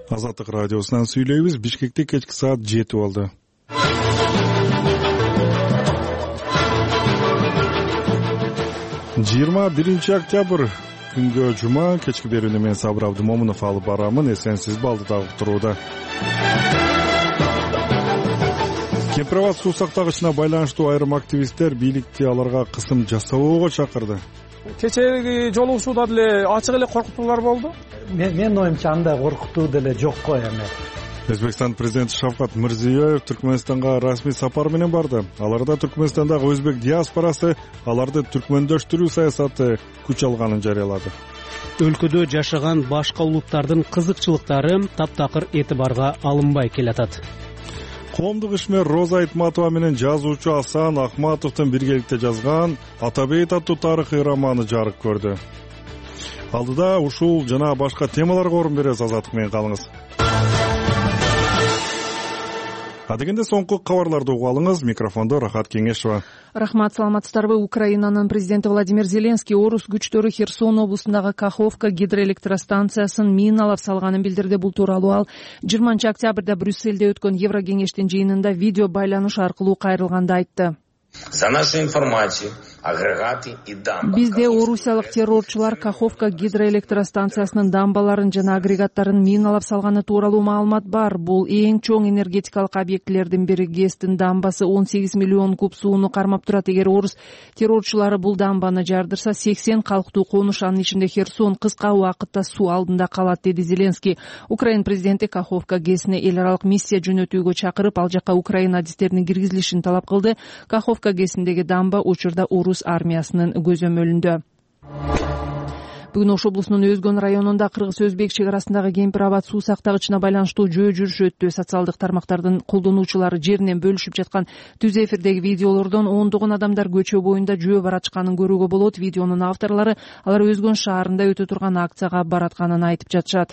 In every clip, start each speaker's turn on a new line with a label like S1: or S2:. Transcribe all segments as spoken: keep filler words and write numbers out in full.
S1: Азаттык радиосунан сүйлөйбүз. Бишкекте кечки саат жети болду. жыйырма биринчи октябрь күнгө жума. Кечки берүүнү мен Сабыр Абдымомунов алып барамын. Эсенсиз балдыдагы турууда. Кемпирабад суу сактагычына байланыштуу айрым активисттер бийликти аларга кысым жасабоого чакырды.
S2: Кечеги жолугушууда деле ачык эле коркутуулар болду.
S3: Менин оюмча андай коркутуу деле жок го эми.
S1: Өзбекстан президенти Шавкат Мирзиёев Түркмөнстанга расмий сапар менен барды. Аларда Түркмөнстандагы өзбек диаспорасы аларды түркмөндөштүрүү саясаты күч алганын жарыялады.
S4: Өлкөдө жашаган башка улуттардын кызыкчылыктары таптакыр этибарга алынбай келатат.
S1: Коомдук ишмер Роза Айтматова менен жазуучу Асан Ахматовдун биргеликте жазган Атабейт аттуу тарыхый романы жарык көрдү. Алдыда ушул жана башка темаларга орун беребиз. Азаттык менен калыңыз. Адегенде соңку кабарларды угуп алыңыз. Микрофондо Рахат Кеңешова.
S5: Рахмат, саламатсыздарбы? Украинанын президенти Владимир Зеленский орус күчтөрү Херсон облусундагы Каховка гидроэлектростанциясын миналап салганын билдирди. Бул тууралуу ал жыйырманчы октябрда Брюссельде өткөн Евро кеңештин жыйынында видео байланыш аркылуу кайрылганда айтты.
S6: За нашу информацию, агрегаты и дамба.
S5: Бизде орусиялык террорчулар Каховка гидроэлектростанциясынын дамбаларын жана агрегаттарын миналап салганы тууралуу маалымат бар. Бул эң чоң энергетикалык объектилердин бири. ГЭСтин дамбасы он сегиз миллион куб сууну кармап турат. Эгер орус террорчулары бул дамбаны жардырса, сексен калктуу конуш, анын ичинде Херсон кыска убакытта суу алдында калат, деди Зеленский. Украин президенти Каховка ГЭСине эл аралык миссия жөнөтүүгө чакырып, ал жака Украина адистеринин киргизилишин талап кылды. Каховка ГЭСиндеги дамба учурда орус армиясынын көзөмөлүндө. Бүгүн Ош облусунун Өзгөн районунда кыргыз-өзбек чек арасындагы Кемпирабад суу сактагычына байланыштуу жөө жүрүш өттү. Социалдык тармактардын колдонуучулары жеринен бөлүшүп жаткан түз эфирдеги видеолордон ондогон адамдар көчө боюнда жөө баратканын көрүүгө болот. Видеонун авторлору алар Өзгөн шаарында өтө турган акцияга баратканын айтып жатышат.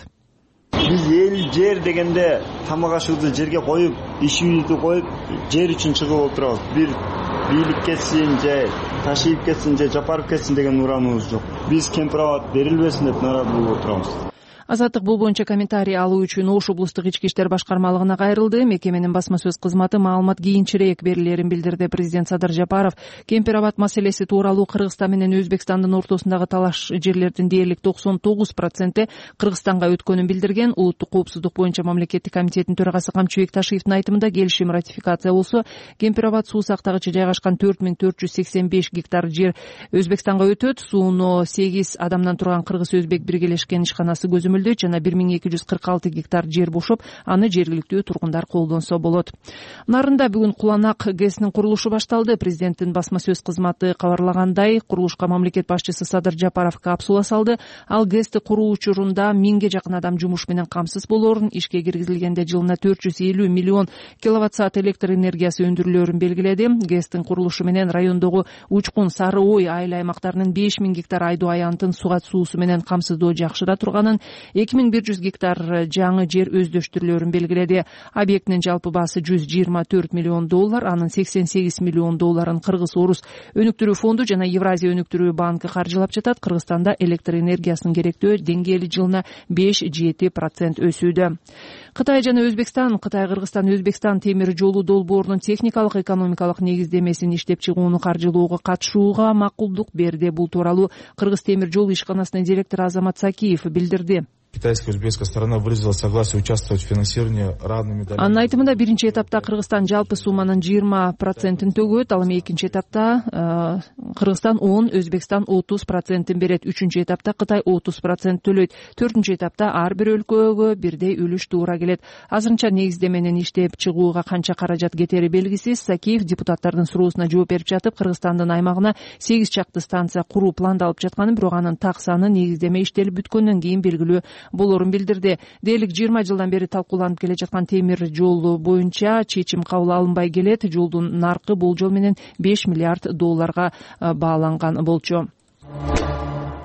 S7: Биз эл жер дегенде тамак ашууду жерге коюп, иш үйдү коюп, жер үчүн чыгып отурабыз. Бир бийлик кетсин же ташыйып кетсин же жапарып кетсин деген урамыбыз жок. Биз Кемпирабад берилбесин деп наразы болуп отурабыз.
S5: Азаттык бул боюнча комментарий алуу үчүн Ош облустук ички иштер башкармалыгына кайрылды. Мекеменин басма сөз кызматы маалымат кийинчерээк берилерин билдирди. Президент Садыр Жапаров Кемпирабад маселеси тууралуу Кыргызстан менен Өзбекстандын ортосундагы талаш жерлердин дээрлик токсон тогуз проценти Кыргызстанга өткөнүн билдирген. Улуттук коопсуздук боюнча мамлекеттик комитеттин төрагасы Камчыбек Ташиевдин айтымында келишим ратификация болсо, Кемпирабад суу сактагычы жайгашкан төрт миң төрт жүз сексен беш гектар жер Өзбекстанга өтөт. Сууну сегиз адамдан турган кыргыз-өзбек биргелешкен ишканасы көзөмөлдөйт жана бир миң эки жүз кырк алты гектар жер бошоп, аны жергиликтүү тургундар колдонсо болот. Нарында бүгүн Куланак ГЭСинин курулушу башталды. Президенттин басма сөз кызматы кабарлагандай, курулушка мамлекет башчысы Садыр Жапаров капсула салды. Ал ГЭСти куруу учурунда миңге жакын адам жумуш менен камсыз болоорун, ишке киргизилгенде жылына төрт жүз элүү миллион киловатт-саат электр энергиясы өндүрүлөөрүн белгиледи. ГЭСтин курулушу менен райондогу Учкун, Сары Ой айыл аймактарынын беш миң гектар айдоо аянтын сугат суусу менен камсыздоо жакшыра турганын, эки миң бир жүз гектар жаңы жер өздөштүрүлөөрүн белгиледи. Объектинин жалпы баасы жүз жыйырма төрт миллион доллар, анын сексен сегиз миллион долларын Кыргыз-Орус өнүктүрүү фонду жана Евразия өнүктүрүү банкы каржылап жатат. Кыргызстанда электр энергиясынын керектөө деңгээли жылына беш жети процент өсүүдө. Кытай жана Өзбекстан, Кытай-Кыргызстан, Өзбекстан темир жолу долбоорунун техникалык экономикалык негиздемесин иштеп чыгууну каржылоого катышууга макулдук берди. Бул тууралуу Кыргыз темир жол ишканасынын директору Азамат Сакиев билдирди.
S8: Китайско-өзбекская сторона выразила согласие участвовать в финансировании равными долями.
S5: Анын айтымында биринчи этапта Кыргызстан жалпы сумманын жыйырма процентин төгөт, ал эми экинчи этапта Кыргызстан он, Өзбекстан отуз процентин берет. Үчүнчү этапта Кытай отуз процент төлөйт. Төртүнчү этапта ар бир өлкөгө бирдей үлүш туура келет. Азырынча негиздеменин иштеп чыгууга канча каражат кетери белгисиз. Сакиев депутаттардын суроосуна жооп берип жатып, Кыргызстандын аймагына сегиз чакты станция куруу пландалып жатканын, бирок анын так саны негиздеме иштелип бүткөндөн кийин белгилүү болоорун билдирди. Дээрлик жыйырма жылдан бери талкууланып келе жаткан темир жол боюнча чечим кабыл алынбай келет. Жолдун наркы болжол менен беш миллиард долларга бааланган болчу.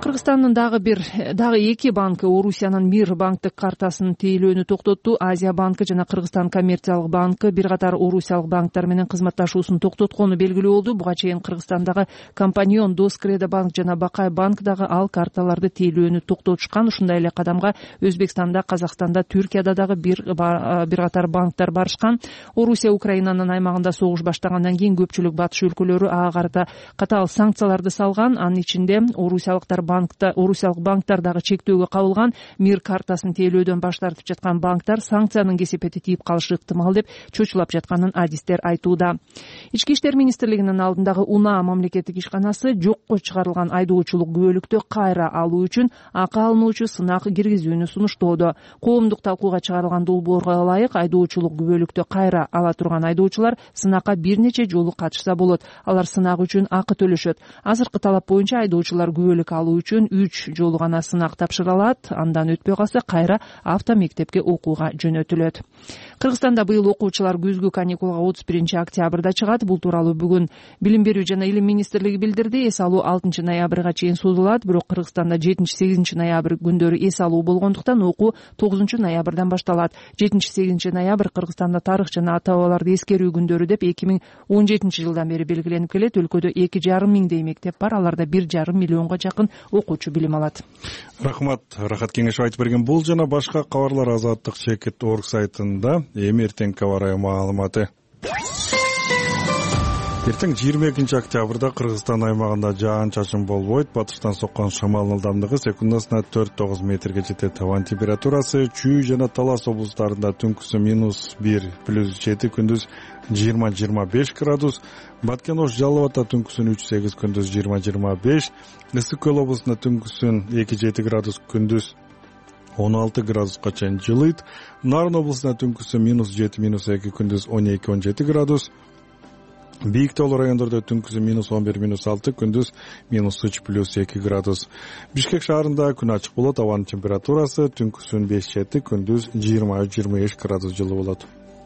S5: Кыргызстандын дагы бир дагы эки банкы Орусиянын Мир банктык картасын тейлөөнү токтотту. Азия банкы жана Кыргызстан коммерциялык банкы бир катар орусиялык банктар менен кызматташуусун токтоткону белгилүү болду. Буга чейин Кыргызстандагы Компаньон, Доскредо банк жана Бакай банк дагы ал карталарды тейлөөнү токтотушкан. Ушундай эле кадамга Өзбекстанда, Казакстанда, Түркияда дагы бир бир катар банктар барышкан. Орусия Украинанын аймагында согуш баштагандан кийин көпчүлүк батыш өлкөлөрү ага карата катаал санкцияларды салган. Анын ичинде орусиялыктар банкта орусиялык банктар дагы чектөөгө кабылган. Мир картасын тейлөөдөн баш тартып жаткан банктар санкциянын кесепети тийип калышы ыктымал деп чочулап жатканын адистер айтууда. Ички иштер министрлигинин алдындагы УНА мамлекеттик ишканасы жокко чыгарылган айдоочулук күбөлүктү кайра алуу үчүн акы алынуучу сынак киргизүүнү сунуштоодо. Коомдук талкууга чыгарылган долбоорго ылайык айдоочулук күбөлүктү кайра ала турган айдоочулар сынакка бир нече жолу катышса болот. Алар сынак үчүн акы төлөшөт. Азыркы талап боюнча айдоочулар күбөлүк алуу үчүн үч жолу гана сынак тапшыра алат. Андан өтпөй калса кайра автомектепке окууга жөнөтүлөт. Кыргызстанда быйыл окуучулар күзгү каникулга отуз биринчи октябрда чыгат. Бул тууралуу бүгүн Билим берүү жана илим министрлиги билдирди. Эс алуу алтынчы ноябрга чейин созулат. Бирок Кыргызстанда жетинчи сегизинчи ноябрь күндөрү эс алуу болгондуктан окуу тогузунчу ноябрдан башталат. жетинчи сегизинчи ноябрь Кыргызстанда тарых жана ата бабаларды эскерүү күндөрү деп эки миң он жетинчи жылдан бери белгиленип келет. Өлкөдө эки жарым миңдей мектеп бар. Аларда бир жарым миллионго жакын окуучу билим алат.
S1: Рахмат, Рахат Кеңешов айтып берген бул жана башка кабарлар Азаттык чекит точка орг сайтында. Эми эртеңки аба ырайы маалыматы. Эртең жыйырма экинчи октябрда Кыргызстан аймагында жаан-чачын болбойт. Батыштан соккон шамалдын ылдамдыгы секундасына төрт тогуз метрге жетет. Абанын температурасы Чүй жана Талас облустарында түнкүсү минус бир плюс жети, күндүз жыйырма жыйырма беш градус. Баткен Ош Жалал Абадта түнкүсүн үч сегиз, күндүз жыйырма жыйырма беш. Ысык Көл облусунда түнкүсүн эки жети градус, күндүз он алты градуска чейин жылыйт. Нарын облусунда түнкүсү минус жети, минус эки, күндүз он эки он жети градус. Бийик таулуу райондордо түнкүсү минус он бир, минус алты, күндүз минус үч плюс эки градус. Бишкек шаарында күн ачык болот. Абанын температурасы түнкүсүн беш жети, күндүз жыйырма үч жыйырма беш градус жылы болот.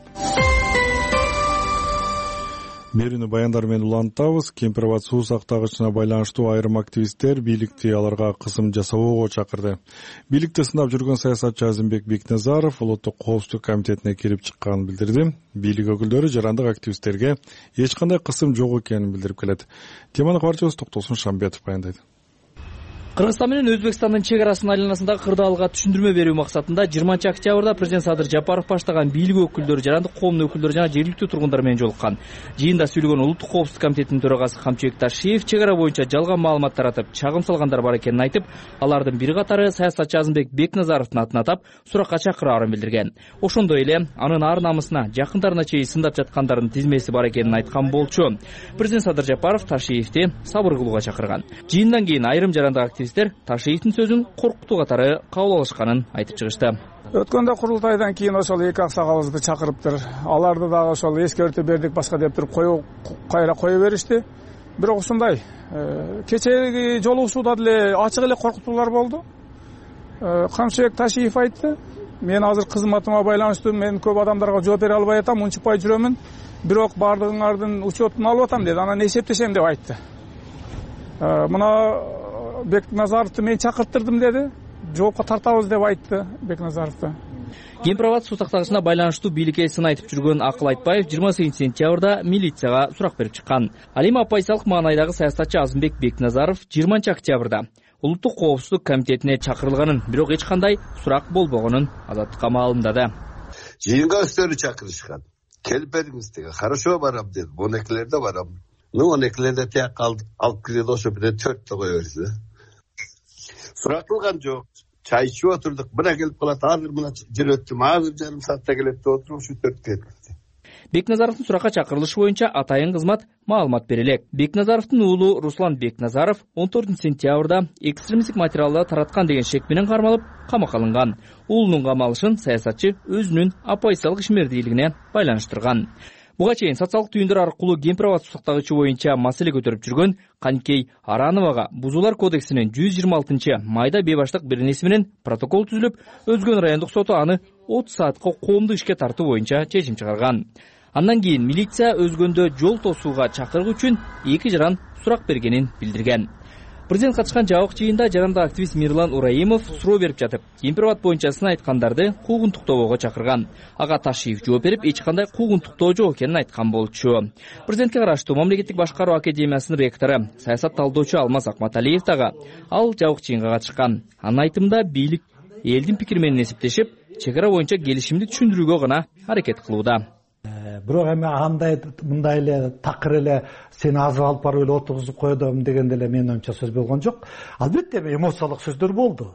S1: Берүүнү баяндар менен улантабыз. Кемпир Абад суу сактагычына байланыштуу айрым активисттер бийликти аларга кысым жасабоого чакырды. Бийликти сынап жүргөн саясатчы Азимбек Бекназаров улуттук коопсуздук комитетине кирип чыкканын билдирди. Бийлик өкүлдөрү жарандык активисттерге эч кандай кысым жок экенин билдирип келет. Теманы кабарчыбыз Токтосун Шамбетов баяндайт.
S9: Кыргызстан менен Өзбекстандын чек арасынын айланасындагы кырдаалга түшүндүрмө берүү максатында жыйырманчы октябрда президент Садыр Жапаров баштаган бийлик өкүлдөрү, жарандык коомдун өкүлдөрү жана жергиликтүү тургундар менен жолуккан. Жыйында сүйлөгөн улуттук коопсуздук комитетинин төрагасы Камчыбек Ташиев чек ара боюнча жалган маалымат таратып, чагым салгандар бар экенин айтып, алардын бир катары саясатчы Азимбек Бекназаровдун атын атап, суракка чакыраарын билдирген. Ошондой эле анын ар намысына, жакындарына чейин сындап жаткандардын тизмеси бар экенин айткан болчу. Президент Садыр Жапаров Ташиевди сабыр кылууга чакырган. Жыйындан кийин айрым жарандык активисттер Ташиевдин сөзүн коркутуу катары кабыл алышканын айтып чыгышты.
S2: Өткөндө курултайдан кийин ошол эки аксагалыбызды чакырыптыр. Аларды дагы ошол эскертүү бердик, башка деп туруп кое кайра кое беришти. Бирок ушундай кечеги жолугушууда деле ачык эле коркутуулар болду. Камчыбек Ташиев айтты: "Мен азыр кызматыма байланыштуу, мен көп адамдарга жооп бере албай атам, унчукпай жүрөмүн. Бирок бардыгыңардын учетун алып атам" деди. Анан эсептешем деп айтты. Мына Бекназаровду мен чакырттырдым деди. Жоопко тартабыз деп айтты Бекназаровду.
S9: Кемпир Абад суу сактагычына байланыштуу бийликке сын айтып жүргөн Акыл Айтбаев жыйырма сегизинчи сентябрда милицияга сурак берип чыккан. Ал эми оппозициялык маанайдагы саясатчы Азимбек Бекназаров жыйырманчы октябрда улуттук коопсуздук комитетине чакырылганын, бирок эч кандай сурак болбогонун Азаттыкка маалымдады.
S10: Жыйынга өздөрү чакырышкан. Келип бериңиз деген. Хорошо барам деди. он экилерде барам. Ну он экилерде тияк алып кирди, ошо бир төрттө кое берди. Сурак кылган жок. Чай ичип отурдук. Мына келип калат. Азыр мына жүрөттүм. Азыр жарым саатта келет деп отуруп, ушу төрт келди.
S9: Бекназаровдун суракка чакырылышы боюнча атайын кызмат маалымат берелек. Бекназаровдун уулу Руслан Бекназаров он төртүнчү сентябрда экстремисттик материалды тараткан деген шек менен кармалып, камакка алынган. Уулунун камалышын саясатчы өзүнүн оппозициялык ишмердүүлүгүнө байланыштырган. Буга чейин социалдык түйүндөр аркылуу Кемпир Абад суу сактагычы боюнча маселе көтөрүп жүргөн Канкей Арановага Бузулар кодексинин жүз жыйырма алтынчы майда бейбаштык беренеси менен протокол түзүлүп, Өзгөн райондук соту аны отуз саатка коомдук ишке тартуу боюнча чечим чыгарган. Андан кийин милиция Өзгөндө жол тосууга чакыруу үчүн эки жаран сурак бергенин билдирген. Президент катышкан жабык жыйында жарандык активист Мирлан Ураимов суроо берип жатып, Кемпир-Абад боюнча сын айткандарды куугунтуктоого чакырган. Ага Ташиев жооп берип, эч кандай куугунтуктоо жок экенин айткан болчу. Президентке караштуу Мамлекеттик башкаруу академиясынын ректору, саясат талдоочу Алмаз Акматалиев дагы ал жабык жыйынга катышкан. Анын айтымында бийлик элдин пикири менен эсептешип, чек ара боюнча келишимди түшүндүрүүгө гана аракет кылууда.
S3: Бирок эми андай мындай эле такыр эле сени азыр алып барып эле отургузуп койдум дегенде эле менин оюмча сөз болгон жок. Албетте эмоциялык сөздөр болду.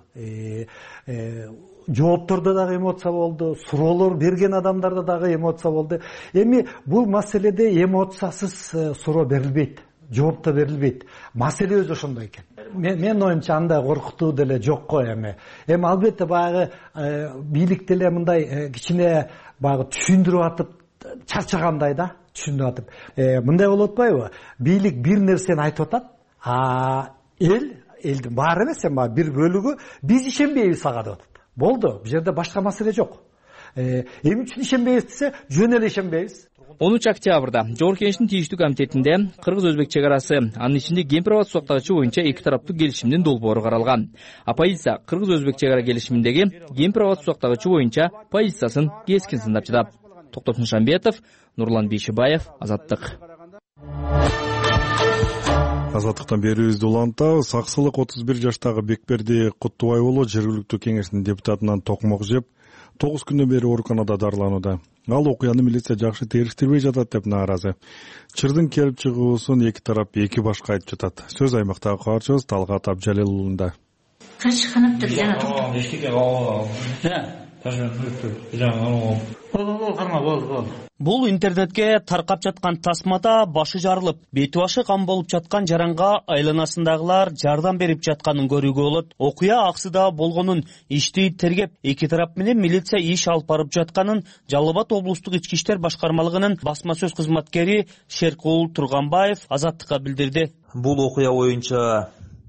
S3: Жооптордо дагы эмоция болду, суроолор берген адамдарда дагы эмоция болду. Эми бул маселеде эмоциясыз суроо берилбейт, жооп да берилбейт. Маселе өзү ошондой экен. Менин оюмча андай коркутуу деле жок го эми. Эми албетте баягы бийлик деле мындай кичине баягы түшүндүрүп атып чарчагандай да, түшүндүрүп атып. Мындай болуп атпайбы? Бийлик бир нерсени айтып атат, а эл, элдин баары эмес, эми бир бөлүгү биз ишенбейбиз ага деп атат. Болду, бул жерде башка маселе жок. Эмне үчүн ишенбейбиз десе, жөн эле ишенбейбиз.
S9: онунчу октябрда Жогорку Кеңештин тийиштүү комитетинде кыргыз-өзбек чек арасы, анын ичинде Кемпир-Абад суу актагычы боюнча эки тараптуу келишимдин долбоору каралган. Оппозиция кыргыз-өзбек чек ара келишиминдеги Кемпир-Абад суу актагычы боюнча позициясын кескин сындап жатат. Токтор Нышанбетов, Нурлан Бейшибаев, Азаттык.
S1: Азаттыктан берүүбүздү улантабыз. Саксылык отуз бир жаштагы Бекберди Куттубай уулу жергиликтүү кеңештин депутатынан токмок жеп, тогуз күндөн бери ооруканада дарыланууда. Ал окуяны милиция жакшы териштирбей жатат деп нааразы. Чырдын келип чыгуусун эки тарап эки башка айтып жатат. Сөз аймактагы кабарчыбыз Талгат Абжалил уулунда.
S11: Качканыптыр жана
S12: Бул интернетке таркап жаткан тасмада башы жарылып, бети башы кан болуп жаткан жаранга айланасындагылар жардам берип жатканын көрүүгө болот. Окуя аксыда болгонун, ишти тергеп, эки тарап менен милиция иш алып барып жатканын Жалал Абад облустук ички иштер башкармалыгынын басма сөз кызматкери Шеркул Турганбаев Азаттыкка билдирди.
S13: Бул окуя боюнча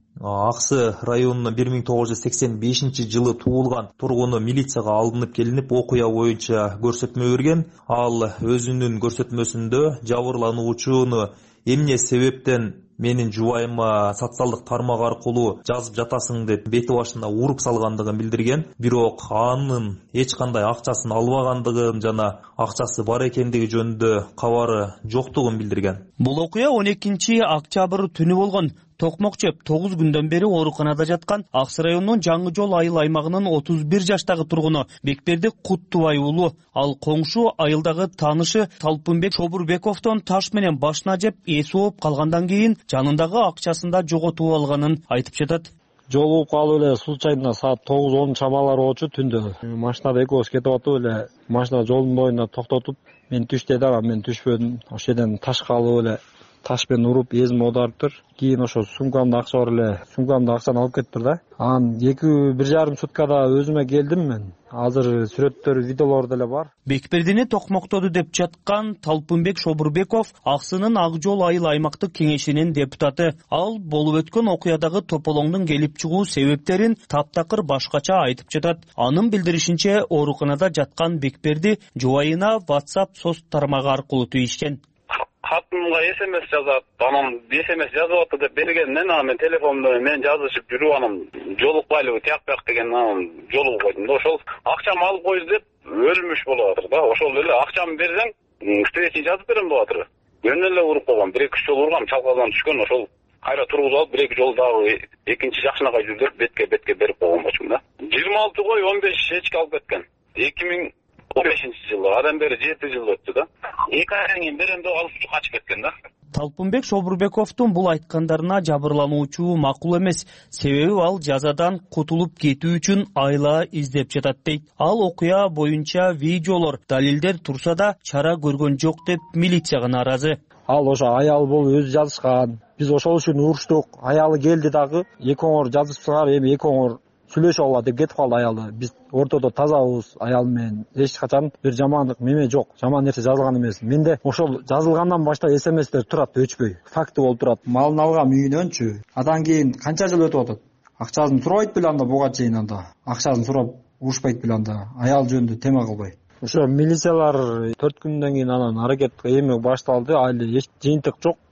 S13: Аксы районунун бир миң тогуз жүз сексен бешинчи жылы туулган тургуну милицияга алынып келинип, окуя боюнча көрсөтмө берген. Ал өзүнүн көрсөтмөсүндө жабырлануучуну эмне себептен менин жубайыма социалдык тармак аркылуу жазып жатасың деп бети башына уруп салгандыгын билдирген. Бирок анын эч кандай акчасын албагандыгын жана акчасы бар экендиги жөнүндө кабары жоктугун билдирген.
S12: Бул окуя он экинчи октябрь түнү болгон. Токмок жеп тогуз күндөн бери ооруканада жаткан Аксы районунун Жаңы жол айыл аймагынын отуз бир жаштагы тургуну Бекберди Куттубай уулу. Ал коңшу айылдагы таанышы Талпынбек Шобурбековдон таш менен башына жеп эси ооп калгандан кийин жанындагы акчасын да жоготуп алганын айтып жатат.
S14: Жолугуп калып эле случайно саат тогуз он чамалары болчу түндө. Машинада экөөбүз кетип атып эле машина жолдун боюнда токтотуп, мен түш деди, ага мен түшпөдүм. Ошол жерден таш калып эле таш менен уруп эзим оодарыптыр. Кийин ошо сумкамда акча бар эле, сумкамда акчаны алып кетиптир да. Анан эки бир жарым суткада өзүмө келдим мен. Азыр сүрөттөр, видеолор деле бар.
S12: Бекбердини токмоктоду деп жаткан Талпынбек Шобурбеков Аксынын Ак жол айыл аймактык кеңешинин депутаты. Ал болуп өткөн окуядагы тополоңдун келип чыгуу себептерин таптакыр башкача айтып жатат. Анын билдиришинче, ооруканада жаткан Бекберди жубайына WhatsApp соц тармагы аркылуу тийишкен.
S15: Хатымга смс жазат, анан смс жазып атты деп бергеннен анан мен телефонду мен жазышып жүрүп анан жолукпайлы тияк бияк деген анан жолугуп койдум да. Ошол акчамы алып коюш деп өлмүш болуп атыр да. Ошол эле акчамы берсең встреча жазып берем деп атыр. Жөн эле уруп койгон, бир эки үч жолу ургам, чалкадан түшкөн. Ошол кайра тургузуп алып бир эки жол дагы экинчи жакшынакай жүр деп бетке бетке берип койгон болчумун да. жыйырма алты кой он беш эчки алып кеткен. эки миң он бешинчи жылы, адан бери жети жыл өттү да. эки айдан кийин берем деп алып качып кеткен да.
S12: Талпынбек Шобурбековдун бул айткандарына жабырлануучу макул эмес, себеби ал жазадан кутулуп кетүү үчүн айла издеп жатат дейт. Ал окуя боюнча видеолор, далилдер турса да чара көргөн жок деп милицияга нааразы.
S14: Ал ошо аял болуп өзү жазышкан. Биз ошол үчүн уруштук. Аялы келди дагы, эки оңор жазышсыңар, эми эки оңор сүйлөшүп алалы деп кетип калды аялы. Биз ортодо тазабыз аял менен. Эч качан бир жамандык меме жок. Жаман нерсе жазылган эмес. Менде ошол жазылгандан баштап смстер турат өчпөй. Факты болуп турат. Малын алгам үйүнөнчү. Адан кийин канча жыл өтүп атат. Акчасын сурабайт беле анда буга чейин анда. Акчасын сурап урушпайт беле анда. Аял жөнүндө тема кылбай. Ошо милициялар төрт күндөн кийин анан аракет эми башталды. Али эч жыйынтык жок.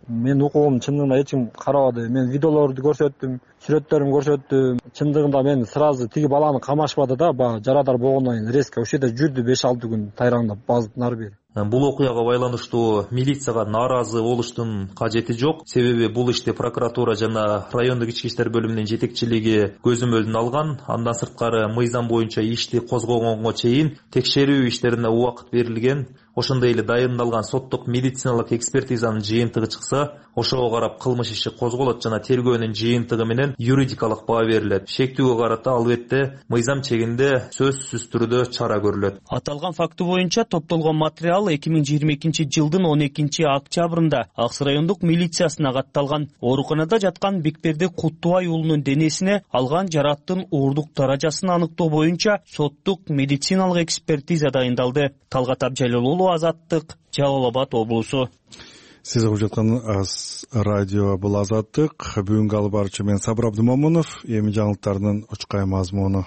S14: Мен укугум чындыгында эч ким карабады. Мен видеолорду көрсөттүм, сүрөттөрүмдү көрсөттүм. Чындыгында мен сразу тиги баланы камашпады да, баягы жарадар болгондон кийин резко ошол жерде жүрдү беш алты күн тайраңдап баздын ары бери.
S13: Бул окуяга байланыштуу милицияга нааразы болуштун кажети жок. Себеби бул ишти прокуратура жана райондук ички иштер бөлүмүнүн жетекчилиги көзөмөлүнө алган. Андан сырткары мыйзам боюнча ишти козгогонго чейин текшерүү иштерине убакыт берилген. Ошондой эле дайындалган соттук медициналык экспертизанын жыйынтыгы чыкса, ошого карап кылмыш иши козголот жана тергөөнүн жыйынтыгы менен юридикалык баа берилет. Шектүүгө карата албетте мыйзам чегинде сөзсүз түрдө чара көрүлөт.
S12: Аталган факты боюнча топтолгон материал эки миң жыйырма экинчи жылдын он экинчи октябрында Аксы райондук милициясына катталган. Ооруканада жаткан Бекберди Куттубай уулунун денесине алган жараттын уурдук даражасын аныктоо боюнча соттук медициналык экспертиза дайындалды. Талгат Абжалилуулу, Азаттык, Жалал Абад облусу.
S1: Сиз угуп жаткан радио бул Азаттык. Бүгүнкү алып барчы мен Сабыр Абдымомунов. Эми жаңылыктардын учкай мазмуну.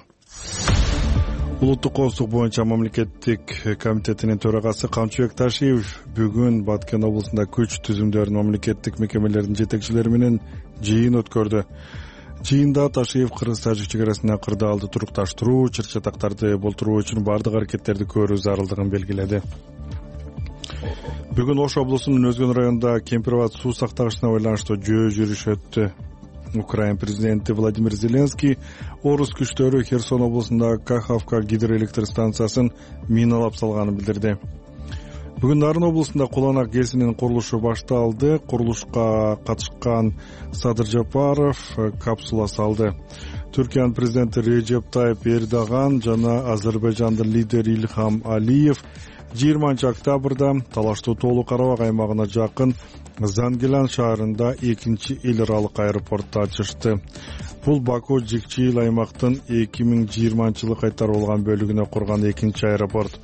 S1: Улуттук коопсуздук боюнча мамлекеттик комитетинин төрагасы Камчыбек Ташиев бүгүн Баткен облусунда күч түзүмдөрүнүн мамлекеттик мекемелердин жетекчилери менен жыйын өткөрдү. Жыйында Ташиев кыргыз-тажик чегарасына кырдаалды турукташтыруу, чыр-чатактарды болтуруу үчүн бардык аракеттерди көрүү зарылдыгын белгиледи. Бүгүн Ош облусунун Өзгөн районунда Кемпирабад суу сактагычына байланыштуу жөө жүрүш өттү. Украин президенти Владимир Зеленский орус күчтөрү Херсон облусунда Каховка гидроэлектр станциясын миналап салганын билдирди. Бүгүн Нарын облусунда Куланак ГЭСинин курулушу башталды. Курулушка катышкан Садыр Жапаров капсула салды. Түркиянын президенти Режеп Тайып Эрдоган жана Азербайжандын лидери Ильхам Алиев жыйырманчы октябрда талаштуу тоолуу Карабак аймагына жакын Зангелан шаарында экинчи эл аралык аэропорту ачышты. Бул Баку Жикчил аймактын эки миң жыйырманчы жылы кайтарылган бөлүгүнө курган экинчи аэропорт.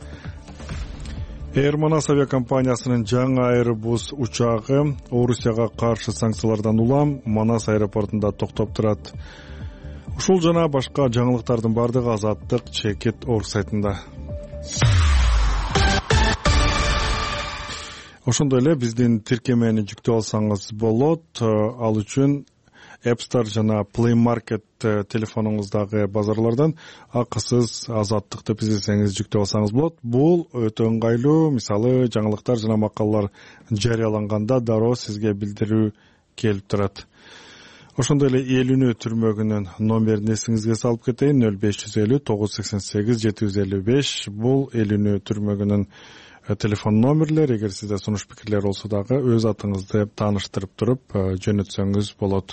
S1: Air Manas авиакомпаниясынын жаңы Airbus учагы Орусияга каршы санкциялардан улам Манас аэропортунда токтоп турат. Ушул жана башка жаңылыктардын бардыгы Азаттык Чекит орг сайтында. Ошондой эле биздин тиркемени жүктөп алсаңыз болот. Ал үчүн App Store жана Play Market телефонуңуздагы базарлардан акысыз Азаттык деп издесеңиз жүктөп алсаңыз болот. Бул өтө ыңгайлуу. Мисалы, жаңылыктар жана макалалар жарыяланганда дароо сизге билдирүү келип турат. Ошондой эле эл үнү түрмөгүнүн номерин эсиңизге салып кетейин. нөл беш жүз элүү тогуз жүз сексен сегиз жети жүз элүү беш. Бул эл үнү түрмөгүнүн телефон номерлер. Эгер сизде сунуш пикирлер болсо дагы өз атыңызды тааныштырып туруп жөнөтсөңүз болот.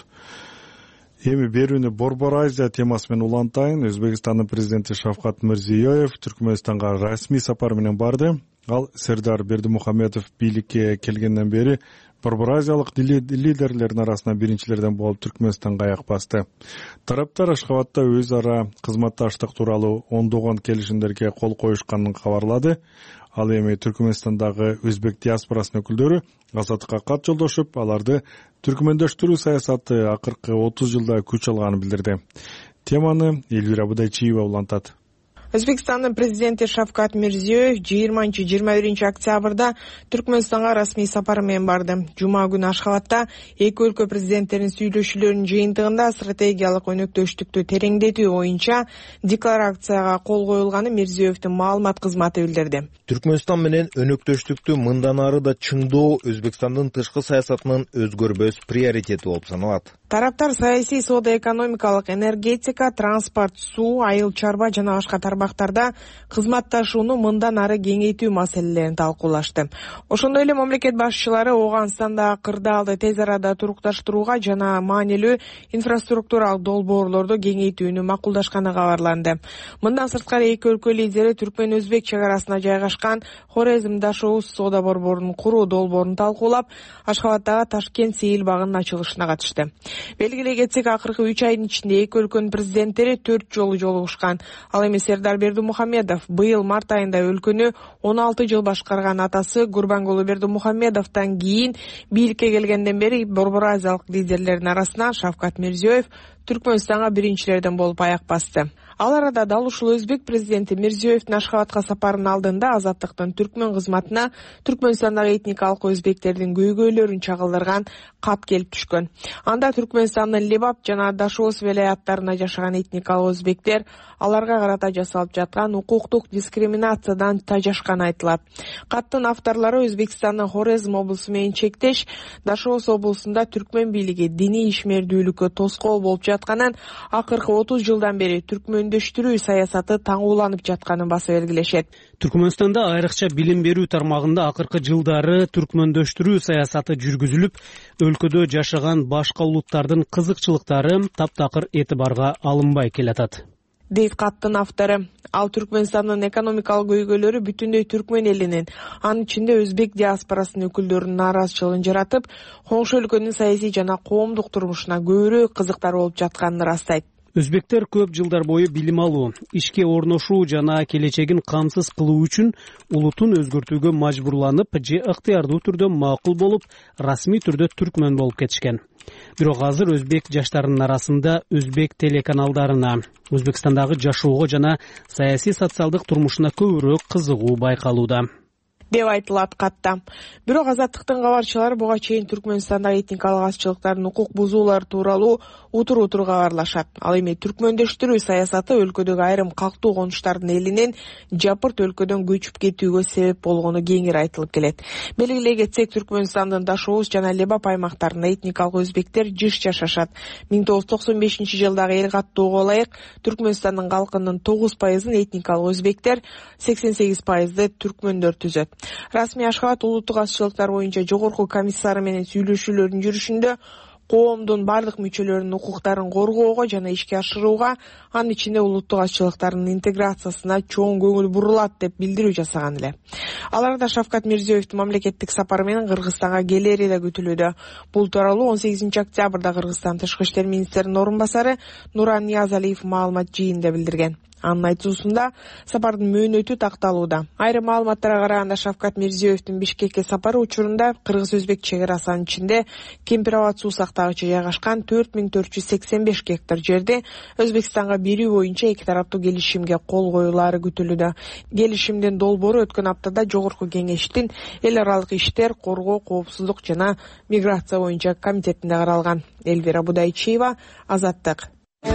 S1: Эми берүүнү Борбор Азия темасы менен улантайын. Өзбекстандын президенти Шавкат Мирзиёев Түркмөнстанга расмий сапар менен барды. Ал Сердар Бердимухамедов бийликке келгенден бери Борбор Азиялык лидерлердин арасынан биринчилерден болуп Түркмөнстанга аяк басты. Тараптар Ашхабадда өз ара кызматташтык тууралуу ондогон келишимдерге кол коюшканын кабарлады. Ал эми Түркмөнстандагы өзбек диаспорасынын өкүлдөрү Азаттыкка кат жолдошуп, аларды түркмөндөштүрүү саясаты акыркы отуз жылда күч алганын билдирди. Теманы Элвира Будайчиева улантат.
S16: Өзбекстандын президенти Шавкат Мирзиёев жыйырманчы жыйырма биринчи октябрда Түркмөнстанга расмий сапар менен барды. Жума күнү Ашхабадда эки өлкө президенттеринин сүйлөшүүлөрүнүн жыйынтыгында стратегиялык өнөктөштүктү тереңдетүү боюнча декларацияга кол коюлганын Мирзиёевдин маалымат кызматы билдирди.
S17: Түркмөнстан менен өнөктөштүктү мындан ары да чыңдоо Өзбекстандын тышкы саясатынын өзгөрбөс приоритети болуп саналат.
S16: Тараптар саясий, соода-экономикалык, энергетика, транспорт, суу, айыл чарба жана башка тармактарда кызматташууну мындан ары кеңейтүү маселелерин талкуулашты. Ошондой эле мамлекет башчылары Ооганстанда кырдаалды тез арада турукташтырууга жана маанилүү инфраструктуралык долбоорлорду кеңейтүүнү макулдашканы кабарланды. Мындан сырткары эки өлкө лидери Түркмөн-Өзбек чегарасына жайгашкан Хорезм-Дашоус соода борборун куруу долбоорун талкуулап, Ашхабаддагы Ташкент-Сейил багынын ачылышына катышты. Белгилей кетсек, акыркы үч айдын ичинде эки өлкөнүн президенттери төрт жолу жолугушкан. Ал эми Сердар Бердимухамедов быйыл март айында өлкөнү он алты жыл башкарган атасы Гурбангулы Бердимухамедовдон кийин бийликке келгенден бери Борбор Азиялык лидерлердин арасынан Шавкат Мирзиёев Түркмөнстанга биринчилерден болуп аяк басты. Ал арада дал ушул Өзбек президенти Мирзиёевдин Ашхабадка сапарынын алдында Азаттыктын түркмөн кызматына Түркмөнстандагы этникалык өзбектердин көйгөйлөрүн чагылдырган кат келип түшкөн. Анда Түркмөнстандын Лебап жана Дашоос велаяттарына жашаган этникалык өзбектер аларга карата жасалып жаткан укуктук дискриминациядан тажашканы айтылат. Каттын авторлору Өзбекстандын Хорезм облусу менен чектеш, Дашоос облусунда түркмөн бийлиги диний ишмердүүлүккө тоскоол болуп жатканын, акыркы отуз жылдан бери түркмөндөштүрүү саясаты таңууланып жатканын баса белгилешет.
S4: Түркмөнстанда айрыкча билим берүү тармагында акыркы жылдары түркмөндөштүрүү саясаты жүргүзүлүп, өлкөдө жашаган башка улуттардын кызыкчылыктары таптакыр этибарга алынбай келатат,
S16: дейт каттын автору. Ал Түркмөнстандын экономикалык көйгөйлөрү бүтүндөй түркмөн элинин, анын ичинде өзбек диаспорасынын өкүлдөрүнүн нааразычылыгын жаратып, коңшу өлкөнүн саясий жана коомдук турмушуна көбүрөөк кызыктар болуп жатканын ырастайт.
S4: Өзбектер көп жылдар бою билим алуу, ишке орношуу жана келечегин камсыз кылуу үчүн улутун өзгөртүүгө мажбурланып же ыктыярдуу түрдө макул болуп, расмий түрдө түркмөн болуп кетишкен. Бирок азыр өзбек жаштарынын арасында өзбек телеканалдарына, Өзбекстандагы жашоого жана саясий социалдык турмушуна көбүрөөк кызыгуу байкалууда,
S16: деп айтылат катта. Бирок Азаттыктын кабарчылары буга чейин Түркмөнстандагы этникалык азчылыктардын укук бузуулары тууралуу утур-утур кабарлашат. Ал эми түркмөндөштүрүү саясаты өлкөдөгү айрым калктуу конуштардын элинен жапырт өлкөдөн көчүп кетүүгө себеп болгону кеңири айтылып келет. Белгилей кетсек, Түркмөнстандын Дашоос жана Лебап аймактарында этникалык өзбектер жыш жашашат. миң тогуз жүз токсон бешинчи жылдагы эл каттоого ылайык Түркмөнстандын калкынын тогуз пайызын этникалык өзбектер, сексен сегиз пайызды түркмөндөр түзөт. Расмий Ашхабад улуттук азчылыктар боюнча жогорку комиссары менен сүйлөшүүлөрдүн жүрүшүндө коомдун бардык мүчөлөрүнүн укуктарын коргоого жана ишке ашырууга, анын ичинде улуттук азчылыктардын интеграциясына чоң көңүл бурулат деп билдирүү жасаган эле. Ал арада Шавкат Мирзиёевдин мамлекеттик сапары менен Кыргызстанга келери да күтүлүүдө. Бул тууралуу он сегизинчи октябрда Кыргызстан тышкы иштер министринин орун басары Нуран Ниязалиев маалымат жыйынында билдирген. Анын айтуусунда сапардын мөөнөтү такталууда. Айрым маалыматтарга караганда Шавкат Мирзиёевдин Бишкекке сапары учурунда кыргыз-өзбек чек арасынын ичинде Кемпирабад суу сактагычы жайгашкан төрт миң төрт жүз сексен беш гектар жерди Өзбекстанга берүү боюнча эки тараптуу келишимге кол коюлаары күтүлүүдө. Келишимдин долбоору өткөн аптада жогорку кеңештин эл аралык иштер, коргоо, коопсуздук жана миграция боюнча комитетинде каралган. Элвира Будайчиева, Азаттык.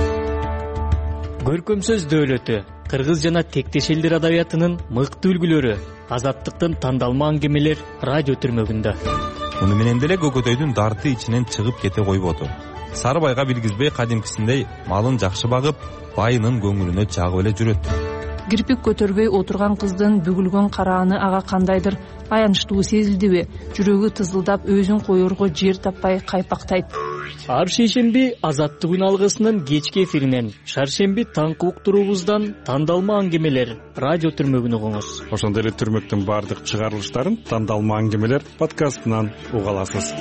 S18: Көркөм сөз дөөлөтү, кыргыз жана тектеш элдер адабиятынын мыкты үлгүлөрү, Азаттыктын тандалма аңгемелер радио түрмөгүндө.
S19: Муну менен деле көкөтөйдүн дарты ичинен чыгып кете койбоду. Сарыбайга билгизбей кадимкисиндей малын жакшы багып, байынын көңүлүнө жагып эле жүрөт.
S5: Кирпик көтөрбөй отурган кыздын бүгүлгөн карааны ага кандайдыр аянычтуу сезилдиби? Жүрөгү тызылдап, өзүн коерго жер таппай кайпактайт.
S18: Ар шейшемби Азаттык алгысынын кечки эфиринен, шаршемби таңкы уктуруубуздан тандалма аңгемелер радио түрмөгүн угуңуз.
S1: Ошондой эле түрмөктүн бардык чыгарылыштарын Тандалма аңгемелер подкастынан уга аласыз.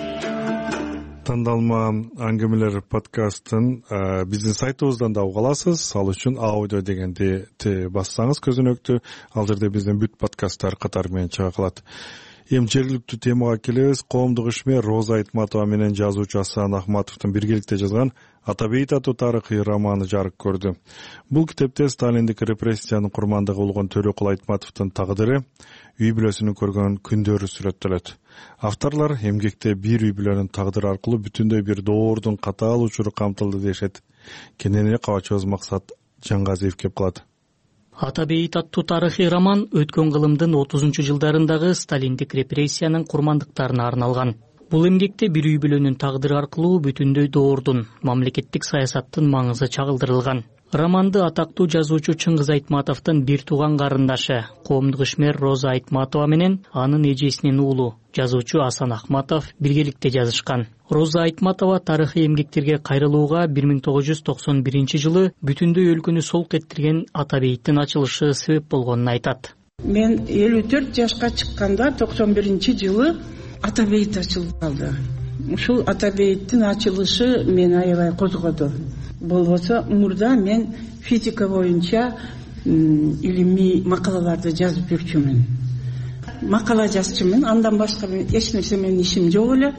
S1: Тандалма аңгемелер подкастын биздин сайтыбыздан да уга аласыз. Ал үчүн аудио дегенди бассаңыз көзөнөктү, ал жерде биздин бүт подкасттар катары менен чыга калат. Эми жергиликтүү темага келебиз. Коомдук ишмер Роза Айтматова менен жазуучу Асан Ахматовдун биргеликте жазган Атабейт аттуу тарыхый романы жарык көрдү. Бул китепте сталиндик репрессиянын курмандыгы болгон Төрөкул Айтматовдун тагдыры, үй бүлөсүнүн көргөн күндөрү сүрөттөлөт. Авторлор эмгекте бир үй бүлөнүн тагдыры аркылуу бүтүндөй бир доордун катаал учуру камтылды дешет. Кенени кабачыбыз Максат Жаңгазиев кеп калат.
S18: Атабейт аттуу тарыхый роман өткөн кылымдын отузунчу жылдарындагы сталиндик репрессиянын курмандыктарына арналган. Бул эмгекте бир үй бүлөнүн тагдыры аркылуу бүтүндөй доордун, мамлекеттик саясаттын маңызы чагылдырылган. Романды атактуу жазуучу Чыңгыз Айтматовдун бир тууган карындашы, коомдук ишмер Роза Айтматова менен анын эжесинин уулу, жазуучу Асан Ахматов биргеликте жазышкан. Роза Айтматова тарыхый эмгектерге кайрылууга бир миң тогуз жүз токсон биринчи жылы бүтүндөй өлкөнү солк эттирген Атабейттин ачылышы себеп болгонун айтат.
S20: Мен элүү төрт жашка чыкканда токсон биринчи жылы Атабейт ачылып калды. Ушул Атабейттин ачылышы мени аябай козгоду. Болбосо мурда мен физика боюнча илимий макалаларды жазып жүрчүмүн. Макала жазчумун, андан башка эч нерсе менин ишим жок эле.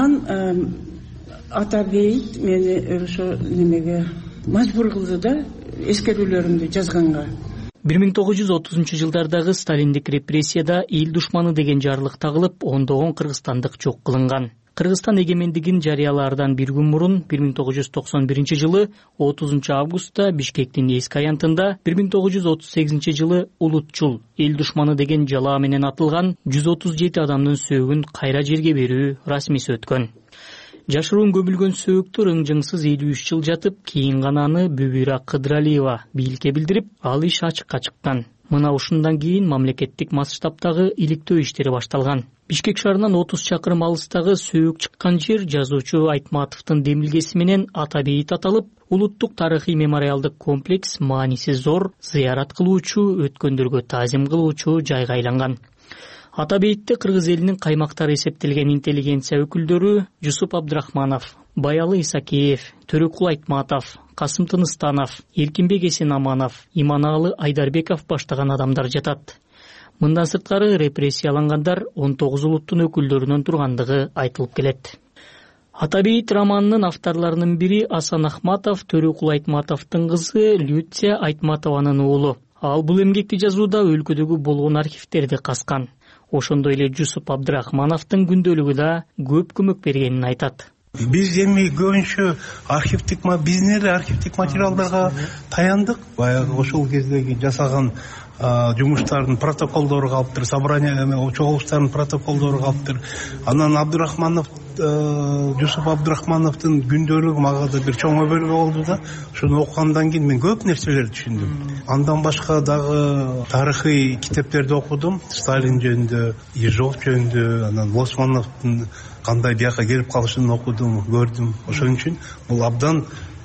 S20: Анан Атабейт мени ошо немеге мажбур кылды да, эскерүүлөрүмдү жазганга.
S18: бир миң тогуз жүз отузунчу жылдардагы сталиндик репрессияда эл душманы деген жарлык тагылып, ондогон кыргызстандык жок кылынган. Кыргызстан эгемендигин жарыялаардан бир күн мурун бир миң тогуз жүз токсон биринчи жылы отузунчу августта Бишкектин эски аянтында бир миң тогуз жүз отуз сегизинчи жылы улутчул эл душманы деген жалаа менен атылган жүз отуз жети адамдын сөөгүн кайра жерге берүү расмиси өткөн. Жашыруун көмүлгөн сөөктөр ыңжыңсыз элүү үч жыл жатып, кийин гана аны Бүбүра Кыдыралиева бийликке билдирип, ал иш ачыкка чыккан. Мына ушундан кийин мамлекеттик масштабтагы иликтөө иштери башталган. Бишкек шаарынан отуз чакырым алыстагы сөөк чыккан жер жазуучу Айтматовдун демилгеси менен Ата бейит аталып, улуттук тарыхый мемориалдык комплекс мааниси зор, зыярат кылуучу, өткөндөргө таазим кылуучу жайга айланган. Ата бейтте кыргыз элинин каймактары эсептелген интеллигенция өкүлдөрү Жусуп Абдрахманов, Баялы Исакеев, Төрөкул Айтматов, Касым Тыныстанов, Эркинбек Эсенаманов, Иманалы Айдарбеков баштаган адамдар жатат. Мындан сырткары репрессиялангандар он тогуз улуттун өкүлдөрүнөн тургандыгы айтылып келет. Ата бейит романынын авторлорунун бири Асан Ахматов, Төрөкул Айтматовдун кызы Люция Айтматованын уулу. Ал бул эмгекти жазууда өлкөдөгү болгон архивтерди каскан. Ошондой эле Жусуп Абдрахмановдун күндөлүгү да көп көмөк бергенин айтат.
S21: Биз эми көбүнчө архивдик биздин эле архивдик материалдарга таяндык. Баягы ошол кездеги жасаган жумуштардын протоколдору калыптыр, собрание чогулуштардын протоколдору калыптыр. Анан Абдрахманов, Жусуп Абдрахмановдун күндөлүгү мага да бир чоң өбөлгө болду да. Шуну окугандан кийин мен көп нерселерди түшүндүм. Андан башка дагы тарыхый китептерди окудум. Сталин жөнүндө, Ежов жөнүндө, анан Лосмановдун кандай бияка келип калышын окудум, көрдүм. Ошон үчүн бул абдан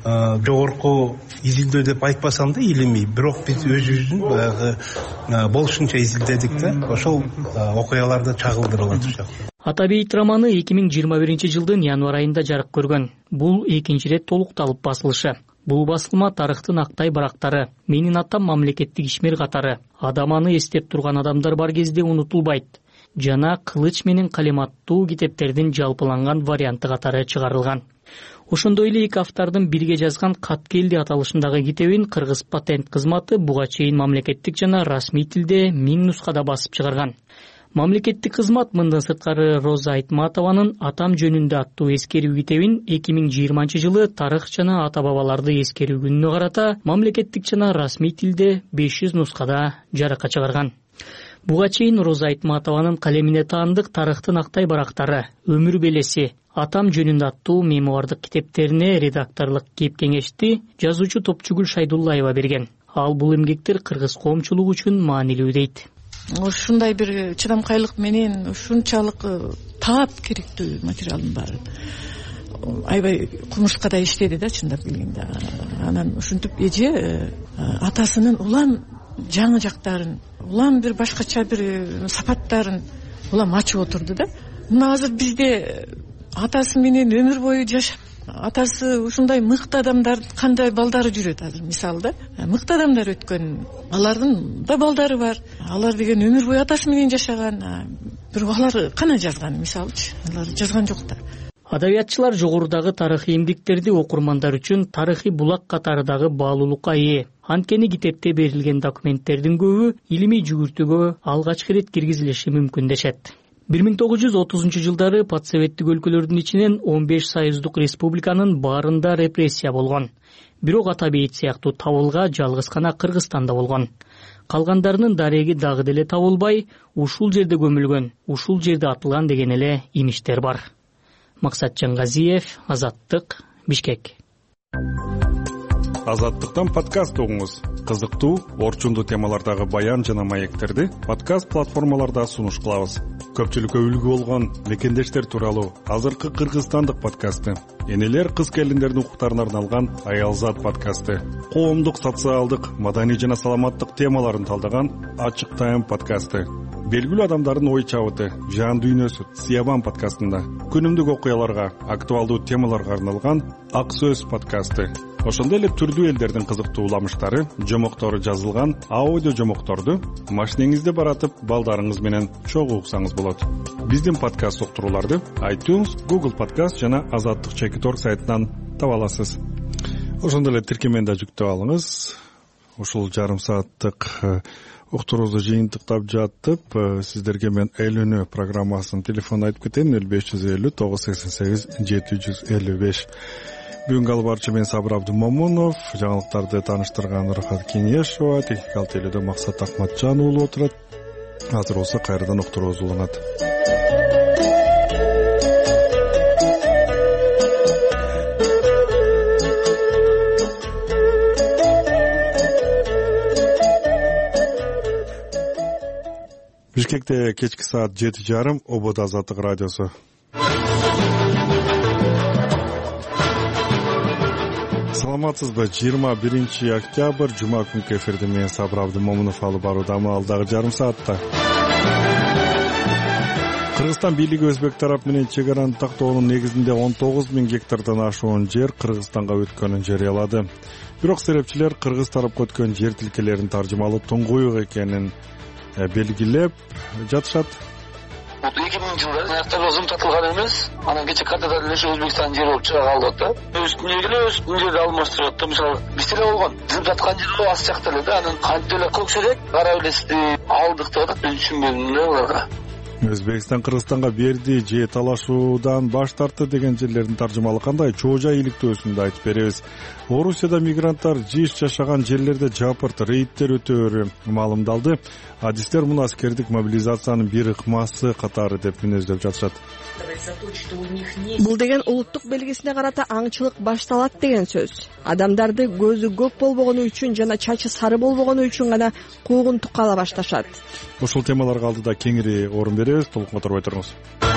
S21: жогорку изилдөө деп айтпасам да илимий, бирок биз өзүбүздүн баягы болушунча изилдедик да. Ошол окуяларда чагылдырылат ушул.
S18: Ата бейит романы эки миң жыйырма биринчи жылдын январ айында жарык көргөн. Бул экинчи ирет толукталып басылышы. Бул басылма тарыхтын актай барактары, менин атам мамлекеттик ишмер катары, адам аны эстеп турган адамдар бар кезде унутулбайт жана Кылыч менен калем аттуу китептердин жалпыланган варианты катары чыгарылган. Ошондой эле эки автордун бирге жазган Кат келди аталышындагы китебин Кыргыз патент кызматы буга чейин мамлекеттик жана расмий тилде миң нускада басып чыгарган. Мамлекеттик кызмат мындан сырткары Роза Айтматованын Атам жөнүндө аттуу эскерүү китебин эки миң жыйырманчы жылы тарых жана ата бабаларды эскерүү күнүнө карата мамлекеттик жана расмий тилде беш жүз нускада жарыкка чыгарган. Буга чейин Роза Айтматованын калемине таандык тарыхтын актай барактары, өмүр белеси, Атам жөнүндө аттуу мемуардык китептерине редакторлук кеп-кеңешти жазуучу Топчугүл Шайдуллаева берген. Ал бул эмгектер кыргыз коомчулугу үчүн маанилүү дейт.
S22: Ушундай бир чыдамкайлык менен ушунчалык таап керектүү материалдын баары. Аябай кумурскада иштеди да чындап келгенде. Анан ушинтип эже атасынын улам жаңы жактарын, улам бир башкача бир сапаттарын улам ачып отурду да. Мына азыр бизде атасы менен өмүр бою жашап, атасы ушундай мыкты адамдар кандай балдары жүрөт азыр мисалы да. Мыкты адамдар өткөн, алардын да балдары бар. Алар деген өмүр бою атасы менен жашаган. Бирок алар кана жазган мисалычы? Алар жазган жок да.
S18: Адабиятчылар жогорудагы тарыхый эмгектерди окурмандар үчүн тарыхый булак катарындагы баалуулукка ээ. Анткени китепте берилген документтердин көбү илимий жүгүртүүгө алгачкы ирет киргизилиши мүмкүн дешет. бир миң тогуз жүз отузунчу жылдары подсоветтик өлкөлөрдүн ичинен он беш союздук республиканын баарында репрессия болгон. Бирок Ата бейит сыяктуу табылга жалгыз гана Кыргызстанда болгон. Калгандарынын дареги дагы деле табылбай, ушул жерде көмүлгөн, ушул жерде атылган деген эле имиштер бар. Максат Жангазиев, Азаттык, Бишкек.
S1: Азаттыктан подкаст угуңуз. Кызыктуу, орчундуу темалардагы баян жана маектерди подкаст платформаларда сунуш кылабыз. Көпчүлүккө үлгү болгон мекендештер тууралуу азыркы кыргызстандык подкасты, энелер кыз келиндердин укуктарына арналган Аялзат подкасты, коомдук, социалдык, маданий жана саламаттык темаларын талдаган Ачык Тайм подкасты, белгилүү адамдардын ой чабыты, жан дүйнөсү Сиябан подкастында, күнүмдүк окуяларга, актуалдуу темаларга арналган Ак Сөз подкасты, ошондой эле түрдүү элдердин кызыктуу уламыштары, жомоктору жазылган аудио жомокторду машинеңизде баратып балдарыңыз менен чогуу уксаңыз болот. Биздин подкаст уктурууларды iTunes, Google Podcast жана Азаттык чекит точка орг сайтынан таба аласыз. Ошондой эле тиркемени да жүктөп алыңыз. ушул жарым сааттык уктуруубузду жыйынтыктап жатып, сиздерге мен эл үнү программасынын телефонун айтып кетейин: нөл беш жүз элүү тогуз сексен сегиз жети жүз элүү беш. Бүгүнкү алып барчу мен Сабыр Абдымомунов, жаңылыктарды тааныштырган Рахат Кеңешова, техникалык тейлөөдө Максат Акматжан уулу отурат. Азыр болсо кайрадан уктуруубуз уланат. Бишкекте кечки саат жети жарым, Обод Азаттык радиосу. Саламатсызбы? жыйырма биринчи октябрь, жума күнкү эфирди мен Сабыр Абдымомунов алып баруудамын алдагы жарым саатта. Кыргызстан бийлиги өзбек тарап менен чек араны тактоонун негизинде он тогуз миң гектардан ашуун жер Кыргызстанга өткөнүн жарыялады. Бирок серепчилер кыргыз тарапка өткөн жер тилкелеринин таржымалы туңгуюк экенин белгилеп жатышат.
S6: эки миңинчи жылдары аякталып ызым татылган эмес. Анан кече картада эле Өзбекстандын жери болуп чыга калды да. Үстүнө эле үстүнүн жерди алмаштырат да. Мисалы бизде эле болгон. Ызым таткан жери аз жакта эле да. Анан кантип эле көксөдүк кара билести алдык деп атат. Мен түшүнбөдүм да буларга.
S1: Өзбекстан Кыргызстанга берди же талашуудан баш тартты деген жерлердин таржымалы кандай? Чоожа иликтөөсүндө айтып беребиз. Орусияда мигранттар жыш жашаган жерлерде жапырт рейдтер өтөөрү маалымдалды. Адистер муну аскердик мобилизациянын бир ыкмасы катары деп мүнөздөп жатышат.
S7: Бул деген улуттук белгисине карата аңчылык башталат деген сөз. Адамдарды көзү көк болбогону үчүн жана чачы сары болбогону үчүн гана куугунтукка ала башташат.
S1: Ушул темаларга алдыда кеңири орун беребиз. Толук которбой туруңуз.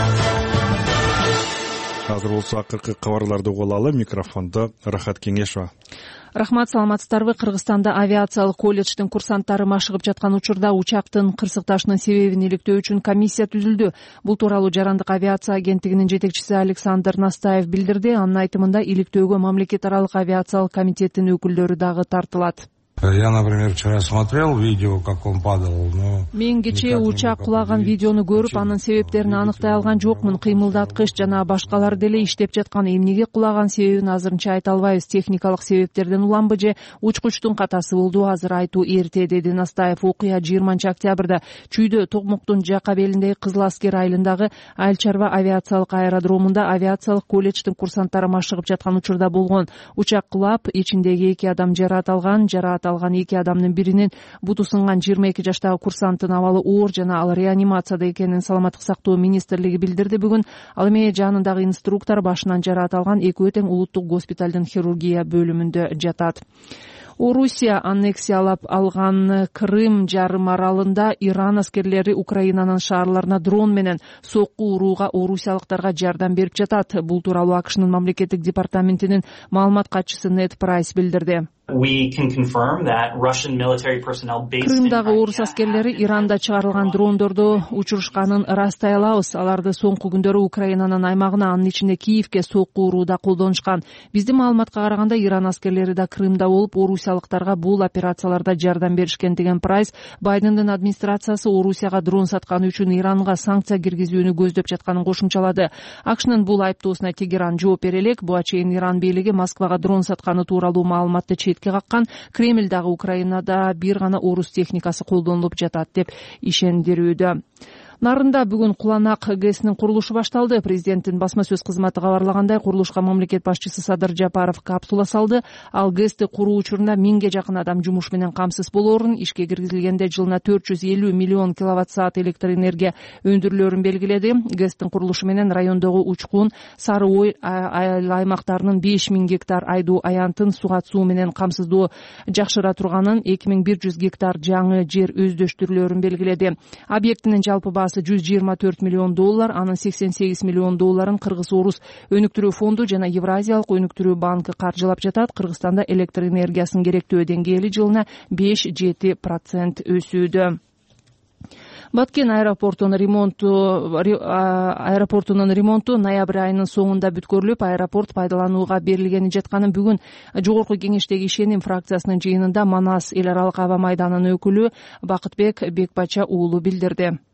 S1: Азыр болсо акыркы кабарларды угуп алалы. Микрофондо Рахат Кеңешова.
S5: Рахмат, саламатсыздарбы? Кыргызстанда авиациялык колледждин курсанттары машыгып жаткан учурда учактын кырсыкташынын себебин иликтөө үчүн комиссия түзүлдү. Бул тууралуу Жарандык авиация агенттигинин жетекчиси Александр Настаев билдирди. Анын айтымында иликтөөгө мамлекет аралык авиациялык комитеттин өкүлдөрү дагы тартылат.
S23: Я, например, вчера смотрел видео, как он падал, но...
S5: Мен кечээ учак кулаган видеону көрүп, анын себептерин аныктай алган жокмун. Кыймылдаткыч жана башкалар деле иштеп жаткан. Эмнеге кулаган себебин азырынча айта албайбыз. Техникалык себептерден уламбы же учкучтун катасы болду, азыр айтуу эрте, деди Настаев. Окуя жыйырманчы октябрда Чүйдө Токмоктун жака белиндеги Кызыл Аскер айылындагы Айыл Чарба авиациялык аэродромунда авиациялык колледждин курсанттары машыгып жаткан учурда болгон. Учак кулап, ичиндеги эки адам жараат алган. Жараат алган эки адамдын биринин буту сынган жыйырма эки жаштагы курсанттын абалы оор жана ал реанимацияда экенин Саламаттык сактоо министрлиги билдирди бүгүн. Ал эми жанындагы инструктор башынан жараат алган, экөө тең улуттук госпиталдын хирургия бөлүмүндө жатат. Орусия аннексиялап алган Крым жарым аралында Иран аскерлери Украинанын шаарларына дрон менен сокку урууга орусиялыктарга жардам берип жатат. Бул тууралуу АКШнын мамлекеттик департаментинин маалымат катчысы Нед Прайс билдирди. Крымдагы орус аскерлери Иранда чыгарылган дрондорду учурушканын ырастай алабыз. Аларды соңку күндөрү Украинанын аймагына, анын ичинде Киевке сокку урууда колдонушкан. Биздин маалыматка караганда Иран аскерлери да Крымда болуп, орусиялыктарга бул операцияларда жардам беришкен, деген Прайс Байдендин администрациясы Орусияга дрон сатканы үчүн Иранга санкция киргизүүнү көздөп жатканын кошумчалады. АКШнын бул айыптоосуна Тегеран жооп бере элек. Буга чейин Иран бийлиги Москвага дрон сатканы тууралуу маалыматты каккан. Кремлдагы Украинада бир гана орус техникасы колдонулуп жатат деп ишендирүүдө. Нарында бүгүн Куланак ГЭСинин курулушу башталды. Президенттин басма сөз кызматы кабарлагандай, курулушка мамлекет башчысы Садыр Жапаров капсула салды. Ал ГЭСти куруу учурунда миңге жакын адам жумуш менен камсыз болоорун, ишке киргизилгенде жылына төрт жүз элүү миллион киловатт саат электр энергия өндүрүлөөрүн белгиледи. ГЭСтин курулушу менен райондогу Учкун, Сары Ой аймактарынын беш миң гектар айдуу аянтын сугат суу менен камсыздоо жакшыра турганын, эки миң бир жүз гектар жаңы жер өздөштүрүлөөрүн белгиледи. Объектинин жалпы жүз жыйырма төрт миллион доллар, анын сексен сегиз миллион долларын Кыргыз-Орус өнүктүрүү фонду жана Евразиялык өнүктүрүү банкы каржылап жатат. Кыргызстанда электр энергиясынын керектөө деңгээли жылына беш жети процент өсүүдө. Баткен аэропортунун ремонту аэропортунун ремонту ноябрь айынын соңунда бүткөрүлүп, аэропорт пайдаланууга берилгени жатканын бүгүн жогорку кеңештеги ишеним фракциясынын жыйынында Манас эл аралык аба майданынын өкүлү Бакытбек Бекбача уулу билдирди.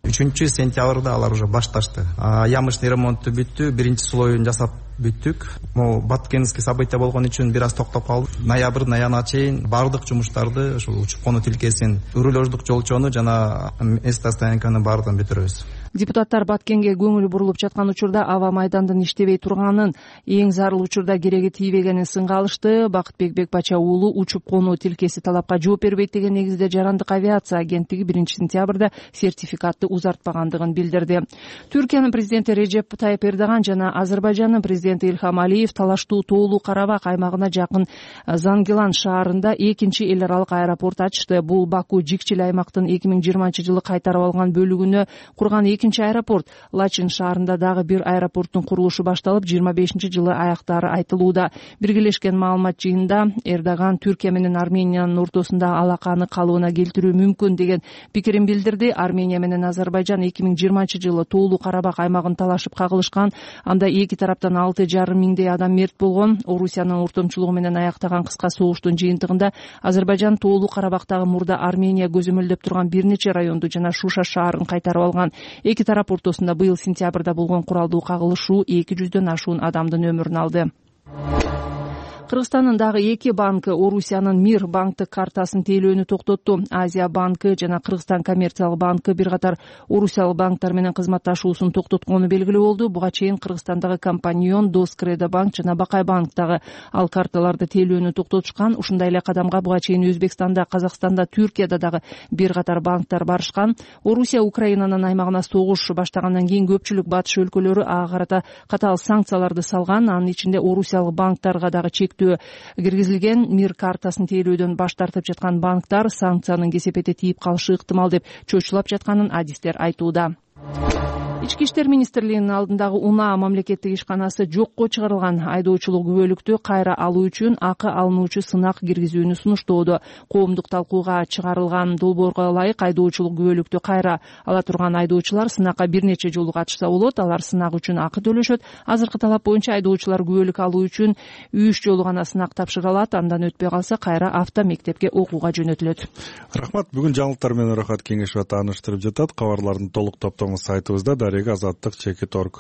S2: үчүнчү сентябрда алар уже башташты. Ямышный ремонтту бүттү, биринчи слоюн жасап бүттүк. Могу Баткенский события болгон үчүн бир аз токтоп калдык. Ноябрдын аягына чейин бардык жумуштарды, ушул учуп конуу тилкесин, рулёждук жолчону жана место стоянканы баардыгын бүтүрөбүз.
S5: Депутаттар Баткенге көңүл бурулуп жаткан учурда аба майдандын иштебей турганын, эң зарыл учурда кереги тийбегенин сынга алышты. Бакытбек Бекбача уулу учуп конуу тилкеси талапка жооп бербейт деген негизде Жарандык авиация агенттиги биринчи сентябрда сертификатты узартпагандыгын билдирди. Түркиянын президенти Режеп Тайып Эрдоган жана Азербайжандын президенти Илхам Алиев талаштуу Тоолуу Карабак аймагына жакын Зангилан шаарында экинчи эл аралык аэропорт ачышты. Бул Баку Жикчил аймактын эки миң жыйырманчы жылы кайтарып алган бөлүгүнө курган экинчи аэропорт. Лачин шаарында дагы бир аэропорттун курулушу башталып, жыйырма бешинчи жылы аяктары айтылууда. Биргелешкен маалымат жыйынында Эрдоган Түркия менен Армениянын ортосунда алаканы калыбына келтирүү мүмкүн деген пикирин билдирди. Армения менен Азербайжан эки миң жыйырманчы жылы Тоолуу Карабак аймагын талашып кагылышкан. Анда эки тараптан алты жарым миңдей адам мерт болгон. Орусиянын ортомчулугу менен аяктаган кыска согуштун жыйынтыгында Азербайжан Тоолуу Карабактагы мурда Армения көзөмөлдөп турган бир нече районду жана Шуша шаарын кайтарып алган. Эки тарап ортосунда быйыл сентябрда болгон куралдуу кагылышуу эки жүздөн ашуун адамдын өмүрүн алды. Кыргызстандын дагы эки банкы Орусиянын Мир банктык картасын тейлөөнү токтотту. Азия банкы жана Кыргызстан коммерциялык банкы бир катар орусиялык банктар менен кызматташуусун токтоткону белгилүү болду. Буга чейин Кыргызстандагы Компаньон, Доскредо банк жана Бакай банктагы ал карталарды тейлөөнү токтотушкан. Ушундай эле кадамга буга чейин Өзбекстанда, Казакстанда, Түркияда дагы бир катар банктар барышкан. Орусия Украинанын аймагына согуш баштагандан кийин көпчүлүк батыш өлкөлөрү ага карата катаал санкцияларды салган. Анын ичинде орусиялык банктарга дагы чектөө киргизилген. Мир картасын тейлөөдөн баш тартып жаткан банктар санкциянын кесепети тийип калышы ыктымал деп чочулап жатканын адистер айтууда. Ички иштер министрлигинин алдындагы Унаа мамлекеттик ишканасы жокко чыгарылган айдоочулук күбөлүктү кайра алуу үчүн акы алынуучу сынак киргизүүнү сунуштоодо. Коомдук талкууга чыгарылган долбоорго ылайык айдоочулук күбөлүктү кайра ала турган айдоочулар сынакка бир нече жолу катышса болот. Алар сынак үчүн акы төлөшөт. Азыркы талап боюнча айдоочулар күбөлүк алуу үчүн үч жолу гана сынак тапшыра алат. Андан өтпөй калса кайра авто мектепке окууга жөнөтүлөт.
S1: Рахмат. Бүгүн жаңылыктар менен Рахат Кеңешова тааныштырып жатат. Кабарлардын толук топтому сайтыбызда азаттык чекит орг.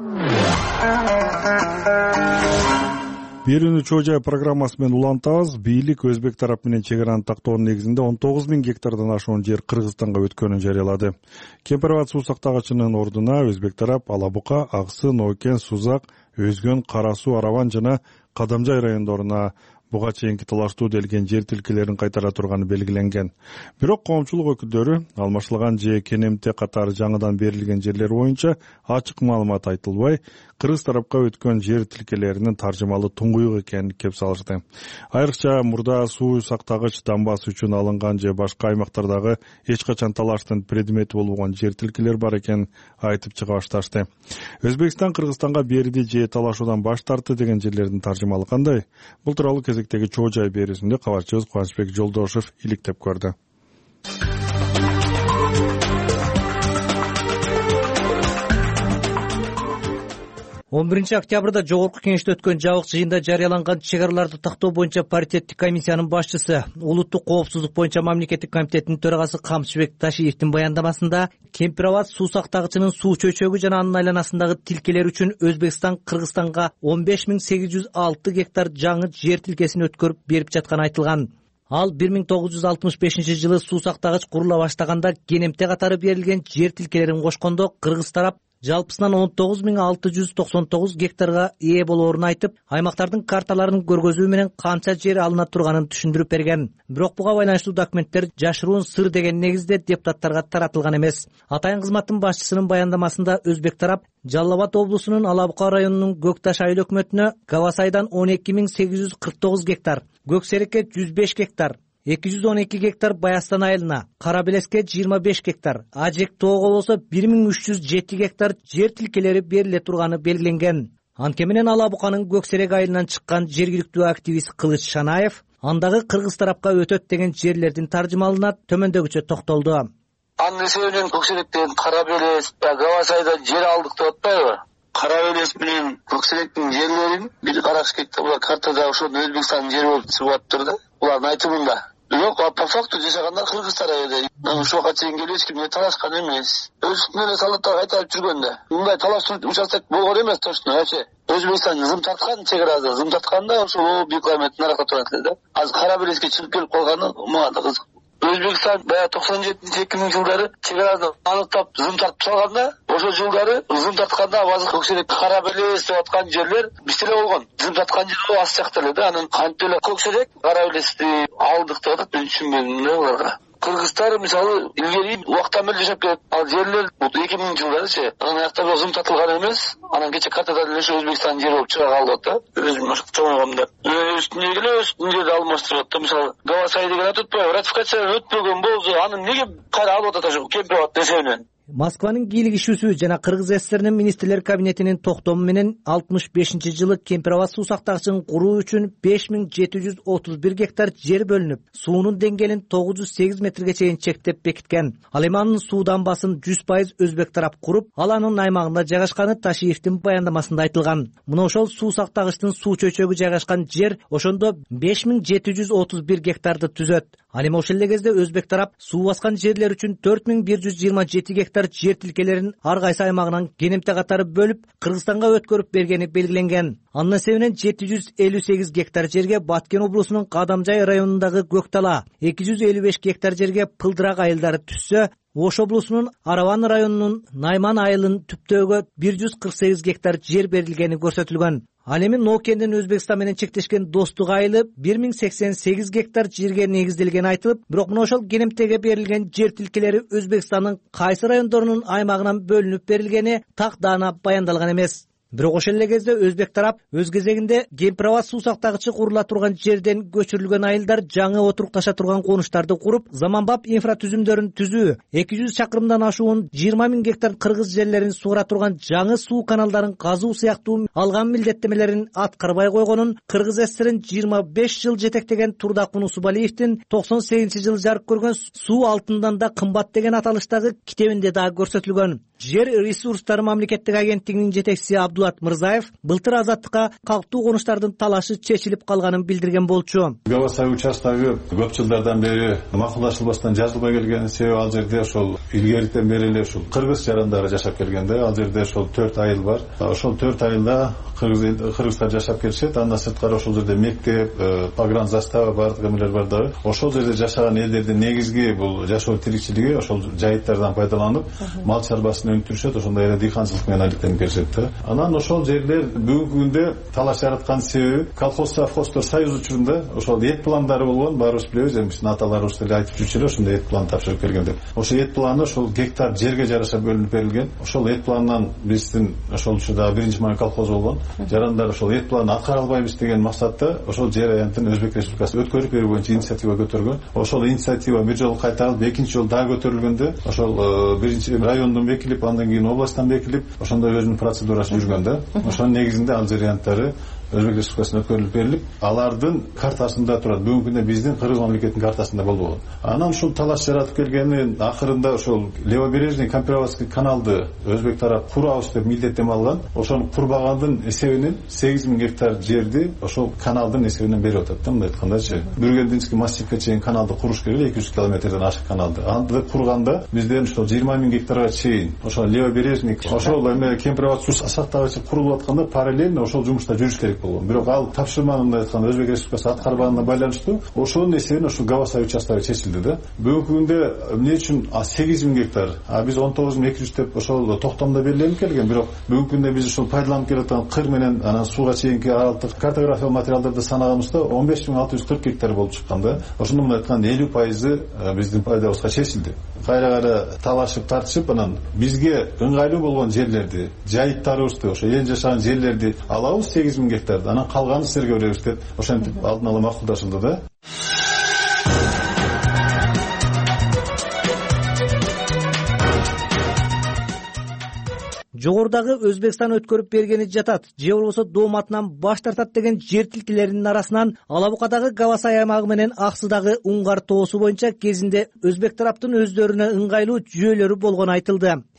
S1: Берүүнү чоо жай программасы менен улантабыз. Бийлик Өзбек тарап менен чек араны тактоонун негизинде он тогуз миң гектардан ашуун жер Кыргызстанга өткөнүн жарыялады. Кемпирабад суу сактагычынын ордуна Өзбек тарап Алабука, Аксы, Ноокен, Сузак, Өзгөн, Кара суу, Араван жана Кадамжай райондоруна буга чейинки талаштуу делген жер тилкелерин кайтара турганы белгиленген. Бирок коомчулук өкүлдөрү алмашылган же кенемте катары жаңыдан берилген жерлер боюнча ачык маалымат айтылбай, Кыргыз тарапка өткөн жер тилкелеринин таржымалы туңгуюк экенин кеп салышты. Айрыкча мурда суу сактагыч дамбасы үчүн алынган же башка аймактардагы эч качан талаштын предмети болбогон жер тилкелер бар экенин айтып чыга башташты. Өзбекстан Кыргызстанга берди же талашуудан баш тартты деген жерлердин таржымалы кандай? Бул тууралуу кезектеги чоо жай берүүсүндө кабарчыбыз Кубанычбек Жолдошев иликтеп көрдү.
S8: он биринчи октябрда жогорку кеңеште өткөн жабык жыйында жарыяланган чек араларды тактоо боюнча паритеттик комиссиянын башчысы, улуттук коопсуздук боюнча мамлекеттик комитеттин төрагасы Камчыбек Ташиевдин баяндамасында Кемпирабад суу сактагычынын суу чөйчөгү жана анын айланасындагы тилкелер үчүн Өзбекстан Кыргызстанга он беш миң сегиз жүз алты гектар жаңы жер тилкесин өткөрүп берип жатканы айтылган. Ал бир миң тогуз жүз алтымыш бешинчи жылы суу сактагыч курула баштаганда кенемте катары берилген жер тилкелерин кошкондо Кыргыз тарап жалпысынан он тогуз миң алты жүз токсон тогуз гектарга ээ болоорун айтып, аймактардын карталарын көргөзүү менен канча жер алына турганын түшүндүрүп берген. Бирок буга байланыштуу документтер жашыруун сыр деген негизде депутаттарга таратылган эмес. Атайын кызматтын башчысынын баяндамасында Өзбек тарап Жалал Абад облусунун Алабука районунун Көкташ айыл өкмөтүнө Гавасайдан он эки миң сегиз жүз кырк тогуз гектар, Көксерекке жүз беш гектар, эки жүз он эки гектар Баястан айылына, Кара Белеске жыйырма беш гектар, Ажек тоого болсо бир миң үч жүз жети гектар жер тилкелери бериле турганы белгиленген. Анткени менен Алабуканын Көксерек айылынан чыккан жергиликтүү активист Кылыч Шанаев андагы Кыргыз тарапка өтөт деген жерлердин таржымалына төмөндөгүчө токтолду.
S6: Анын эсебинен Көксеректен Кара Белес, Гавасайдан жер алдык деп атпайбы? Кара Белес менен Көксеректин жерлерин бир караш керек да, булар картада ошол Өзбекстандын жери болуп чыгып атыптыр да. Булардын айтымында Жок, по факту жашагандар кыргыздар эле. Ушул убакка чейин келип эч ким менен талашкан эмес. Өзүнүн эле салаттап айтып жүргөн да. Мындай талаштуу участок болгон эмес точно вообще. Өзбекстан зым тарткан, чек-арада зым тартканда ошол бийик кылметтин аракта турат эле да. Азыр кара белеске чыгып келип калганы мага да кызык. Өзбекстан баягы токсон жетинчи эки миңинчи жылдары чек-араны аныктап зым тартып салганда, ошол жылдары зым тартканда азыр көксерек кара белес деп аткан жерлер бизде эле болгон. Зым тарткан жер аз жакта эле да. Анан кантип эле көксерек кара белести алдык деп атат, мен түшүнбөдүм да буларга. Кыргызстар мисалы илгери убактан бери жашап келет. Ал жерлер эки миңинчи жылдарычы анан аякта зым тартылган эмес. Анан кече картада деле ошо Өзбекстан жери болуп чыга калды да. Өзүм ошо чоңойгомда. Үстүнө эле үстүнө жерди алмаштырып атты. Мисалы Гавасай деген ат өтпөй, ратификация өтпөгөн болсо, аны эмнеге кайра алып атат ошо Кемпирабад эсебинен?
S8: Москванын бийлик ишүүсү жана Кыргыз ССРнин министрлер кабинетинин токтому менен алтымыш бешинчи жылы Кемпирабад суу сактагычын куруу үчүн беш миң жети жүз отуз бир гектар жер бөлүнүп, суунун деңгээлин тогуз жүз сегиз метрге чейин чектеп бекиткен. Ал эми анын суу дамбасын жүз пайыз өзбек тарап куруп, ал анын аймагында жайгашканы Ташиевдин баяндамасында айтылган. Мына ошол суу сактагычтын суу чөйчөгү жайгашкан жер ошондо беш миң жети жүз отуз бир гектарды түзөт. Ал эми ошол эле кезде өзбек тарап суу баскан жерлер үчүн төрт миң бир жүз жыйырма жети гектар жер тилкелерин ар кайсы аймагынан кенемте катары бөлүп, Кыргызстанга өткөрүп бергени белгиленген. Анын эсебинен жети жүз элүү сегиз гектар жерге Баткен облусунун Кадамжай районундагы Көктала, эки жүз элүү беш гектар жерге Пылдырак айылдары түшсө, Ош облусунун Араван районунун Найман айылын түптөөгө бир жүз кырк сегиз гектар жер берилгени көрсөтүлгөн. Ал эми Ноокендин Өзбекстан менен чектешкен Достук айылы бир миң сексен сегиз гектар жерге негизделгени айтылып, бирок мына ошол кенемтеге берилген жер тилкелери Өзбекстандын кайсы райондорунун аймагынан бөлүнүп берилгени так даана баяндалган эмес. Бирок ошол эле кезде өзбек тарап өз кезегинде Кемпирабад суу сактагычы курула турган жерден көчүрүлгөн айылдар жаңы отурукташа турган конуштарды куруп, заманбап инфратүзүмдөрүн түзүү, эки жүз чакырымдан ашуун жыйырма миң гектар кыргыз жерлерин суура турган жаңы суу каналдарын казуу сыяктуу алган милдеттемелерин аткарбай койгонун Кыргыз ССРин жыйырма беш жыл жетектеген Турдак Мунусубалиевдин токсон сегизинчи жылы жарык көргөн Суу алтындан да кымбат деген аталыштагы китебинде дагы көрсөтүлгөн. Жер ресурстары мамлекеттик агенттигинин жетекчиси Абдулат Мырзаев былтыр азаттыкка калктуу конуштардын талашы чечилип калганын билдирген болчу.
S3: Гавасай участогу көп жылдардан бери макулдашылбастан жазылбай келген, себеби ал жерде ошол илгеритен бери эле ушул кыргыз жарандары жашап келгенде, ал жерде ошол төрт айыл бар. Ошол төрт айылда кыргыздар жашап келишет. Андан сырткары ошол жерде мектеп, погран застава бардык эмелер бар дагы. Ошол жерде жашаган элдердин негизги бул жашоо тиричилиги ошол жайыттардан пайдаланып, мал чарбасын өнүктүрүшөт, ошондой эле дыйканчылык менен алектенип келишет да. Анан ошол жерлер бүгүнкү күндө талаш жараткан себеби колхоз совхоздор союз учурунда ошол эт пландары болгон, баарыбыз билебиз, эми биздин аталарыбыз деле айтып жүрчү эле, ошондой эт план тапшырып келген деп. Ошол эт планы ошол гектар жерге жараша бөлүнүп берилген. Ошол эт пландан биздин ошол учурда биринчи май колхоз болгон. Жарандар ошол эт планды аткара албайбыз деген максатта ошол жер аянтын Өзбек Республикасы өткөрүп берүү боюнча инициатива көтөргөн. Ошол инициатива бир жолу кайтарылып, экинчи жолу дагы көтөрүлгөндө ошол биринчи райондон бекилип, андан кийин областтан бекилип, ошондой өзүнүн процедурасы жүргөн да. Ошонун негизинде ал жер аянттары Өзбек Республикасына өткөрүлүп берилип, алардын картасында турат. Бүгүнкү күндө биздин Кыргыз мамлекетинин картасында болбогон. Анан ушул талаш жаратып келгенин акырында ошол левобережный Кемпирабадский каналды өзбек тарап курабыз деп милдеттеме алган. Ошону курбагандын эсебинен сегиз миң гектар жерди ошол каналдын эсебинен берип атат да, мындай айткандачы. Бүргендинский массивге чейин каналды куруш керек, эки жүз километрден ашык каналды. Аны курганда бизден ошол жыйырма миң гектарга чейин ошол левобережный, ошол эме Кемпирабад суу сактагычы курулуп атканда параллельно ошол жумушта жүрүш керек. Бирок ал тапшырманы мындай айтканда Өзбек Республикасы аткарбаганына байланыштуу ошонун эсебинен ушул Гавасай участогу чечилди да. Бүгүнкү күндө эмне үчүн сегиз миң гектар, а биз он тогуз миң эки жүз деп ошол токтомдо белгиленип келген. Бирок бүгүнкү күндө биз ушул пайдаланып келаткан кыр менен анан сууга чейинки аралыктык картографиялык материалдарды санаганыбызда он беш миң алты жүз кырк гектар болуп чыккан да. Ошондо мындай айтканда элүү пайызы биздин пайдабызга чечилди. Кайра кайра талашып тартышып, анан бизге ыңгайлуу болгон жерлерди, жайыттарыбызды, ошо эл жашаган жерлерди алабыз сегиз миң гектарды, анан калганын силерге беребиз деп ошентип алдын ала макулдашылды да.
S8: Жогорудагы Өзбекстан өткөрүп бергени жатат, же болбосо дооматынан баш тартат деген жер тилкелеринин арасынан Алабукадагы Гавасай аймагы менен Аксыдагы Уңгар тоосу боюнча кезинде өзбек тараптын өздөрүнө ыңгайлуу жүйөлөрү болгону айтылды.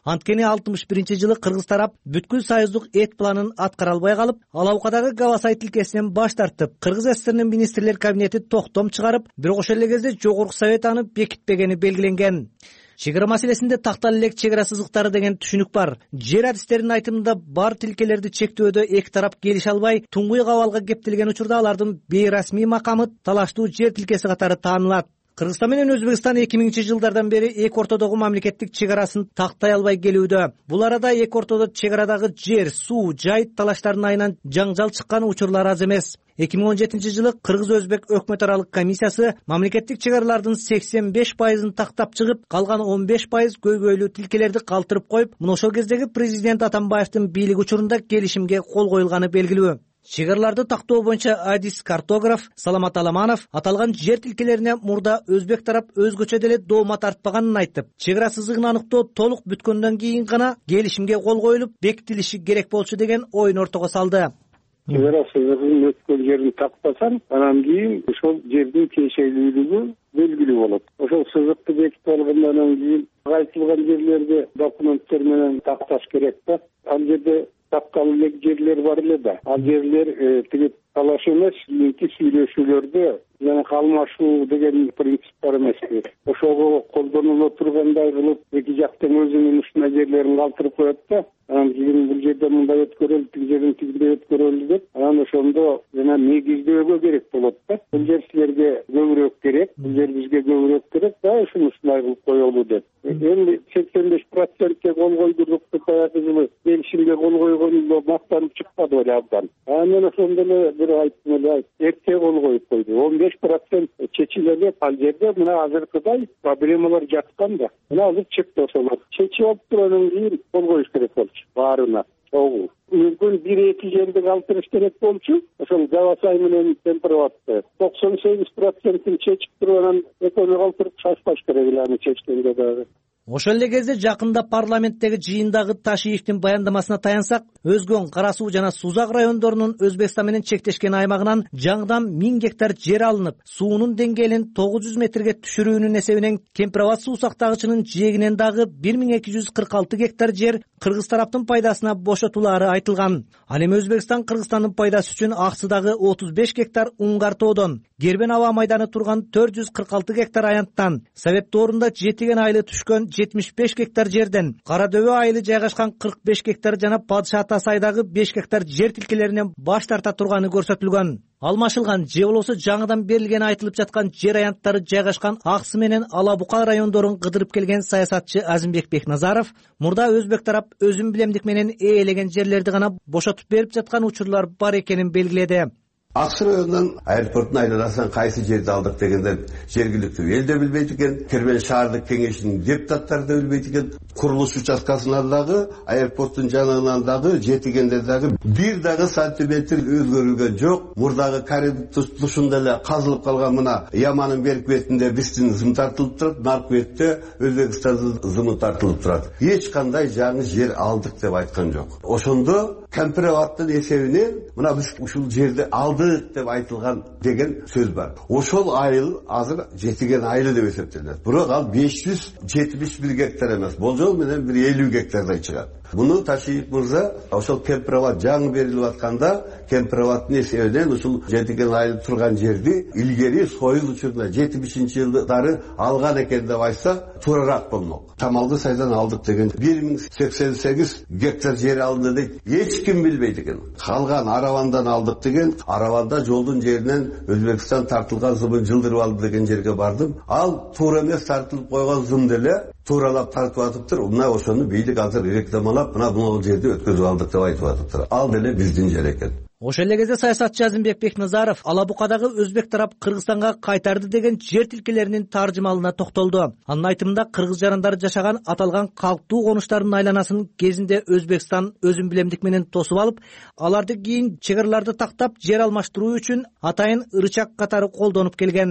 S8: Анткени алтымыш биринчи жылы кыргыз тарап бүткүл союздук эт планын аткара албай калып, Алабукадагы Гавасай тилкесинен баш тартып, Кыргыз СССРнын министрлер кабинети токтом чыгарып, бирок ошол эле кезде Жогорку Совет аны бекитпегени белгиленген. Чек ара маселесинде тактал элек чек ара сызыктары деген түшүнүк бар. Жер адистеринин айтымында бар тилкелерди чектөөдө эки тарап келише албай, туңгуй кабалга кептелген учурда алардын бейрасмий макамы талаштуу жер тилкеси катары таанылат. Кыргызстан менен Өзбекстан эки миңинчи жылдардан бери эки ортодогу мамлекеттик чек арасын тактай албай келүүдө. Бул арада эки ортодо чек арадагы жер, суу, жай талаштарынын айынан жаңжал чыккан учурлар аз эмес. эки миң он жетинчи жылы Кыргыз-Өзбек өкмөт аралык комиссиясы мамлекеттик чек аралардын сексен беш пайызын тактап чыгып, калган он беш пайыз көйгөйлүү тилкелерди калтырып коюп, мына ошол кездеги президент Атамбаевдин бийлиги учурунда келишимге кол коюлганы белгилүү. Чек араларды тактоо боюнча адис картограф Саламат Аламанов аталган жер тилкелерине мурда Өзбек тарап өзгөчө деле доомат тартпаганын айтып, чек ара сызыгын аныктоо толук бүткөндөн кийин гана келишимге кол коюлуп, бекитилиши керек болчу деген оюн ортого салды.
S9: Чек ара сызыгын өткөн жерин таппасаң, анан кийин ошол жердин тиешелүүлүгү белгилүү болот. Ошол сызыкты бекитип алгандан кийин айтылган жерлерди документтер менен такташ керек да. Ал жерде таптал элек жерлер бар эле да. Ал жерлер тиги талаш эмес, кийинки сүйлөшүүлөрдө жана алмашуу деген принцип бар эмеспи. Ошого колдонуло тургандай кылып, эки жактын өзүнүн ушундай жерлерин калтырып коет да. Анан кийин бул жерде мындай өткөрөлүп, тиги жерден тигиндей өткөрөлү деп, анан ошондо жана негиздөөгө керек болот да. Бул жер силерге көбүрөөк керек, бул жер бизге көбүрөөк керек да, ушуну ушундай кылып коелу деп. Эми сексен беш процентке кол койдурдук деп баягы жылы келишимге кол койгондо мактанып чыкпады эле абдан. Анан ошондо эле бир айттым эле, эрте кол коюп койду. он беш процент чечиле эле ал жерде мына азыркыдай проблемалар жаткан да. Мына азыр чыкты ошолор. Чечип алып туруп кийин кол коюш керек болчу баарына. Чогуу. Мүмкүн бир эки жерди калтырыш керек болчу. Ошол Гавасай менен Темпироватты токсон сегиз процентин чечип туруп анан экөөнү калтырып шашпаш керек эле аны чечкенде дагы.
S8: Ошол эле кезде жакында парламенттеги жыйындагы Ташиевдин баяндамасына таянсак, Өзгөн, Кара Суу жана Сузак райондорунун Өзбекстан менен чектешкен аймагынан жаңыдан миң гектар жер алынып, суунун деңгээлин тогуз жүз метрге түшүрүүнүн эсебинен Кемпироват суу сактагычынын жээгинен дагы бир миң эки жүз кырк алты гектар жер кыргыз тараптын пайдасына бошотулаары айтылган. Ал эми Өзбекстан Кыргызстандын пайдасы үчүн Аксыдагы отуз беш гектар Уңгар тоодон, Гербен аба майданы турган төрт жүз кырк алты гектар аянттан, Совет доорунда жетиген айылы түшкөн жетимиш беш гектар жерден, Кара Дөбө айылы жайгашкан кырк беш гектар жана Падыша Ата Сайдагы беш гектар жер тилкелеринен баш тарта турганы көрсөтүлгөн. Алмашылган же болбосо жаңыдан берилгени айтылып жаткан жер аянттары жайгашкан Аксы менен Алабука райондорун кыдырып келген саясатчы Азимбек Бекназаров мурда Өзбек тарап өзүн билемдик менен ээлеген жерлерди гана бошотуп берип жаткан учурлар бар экенин белгиледи.
S10: Аксы районунан аэропорттун айланасынан кайсы жерди алдык дегенде жергиликтүү эл да билбейт экен, Кермен шаардык кеңешинин депутаттары да билбейт экен. Курулуш участкасынан дагы, аэропорттун жанынан дагы, жетигенде дагы бир дагы сантиметр өзгөрүлгөн жок. Мурдагы коридор тушунда эле казылып калган мына Яманын берки бетинде биздин зым тартылып турат, наркы бетте Өзбекстандын зымы тартылып турат. Эч кандай жаңы жер алдык деп айткан жок. Ошондо Кемпироваттын эсебинен мына биз ушул жерди алдык деп айтылган деген сөз бар. Ошол айыл азыр жетиген айылы деп эсептелет. Бирок ал беш жүз жетимиш бир гектар эмес, болжол менен бир элүү гектардай чыгат. Муну Ташиев мырза ошол Кемпироват жаңы берилип атканда Кемпироваттын эсебинен ушул жетиген айыл турган жерди илгери союз учурунда жетимишинчи жылдары алган экен деп айтса туурараак болмок. Тамалды Сайдан алдык деген бир миң сексен сегиз гектар жер алынды дейт. Эч ким билбейт экен. Калган Аравандан алдык деген, Араванда жолдун жеринен Өзбекстан тартылган зымын жылдырып алды деген жерге бардым. Ал туура эмес тартылып койгон зым деле тууралап тартып атыптыр. Мына ошону бийлик азыр рекламалап, мына бул жерди өткөзүп алдык деп айтып атыптыр. Ал деле биздин жер экен.
S8: Ошол эле кезде саясатчы Азимбек Бекназаров Алабукадагы Өзбек тарап Кыргызстанга кайтарды деген жер тилкелеринин таржымалына токтолду. Анын айтымында кыргыз жарандары жашаган аталган калктуу конуштардын айланасын кезинде Өзбекстан өзүн билемдик менен тосуп алып, аларды кийин чек араларды тактап жер алмаштыруу үчүн атайын ырычак катары колдонуп келген.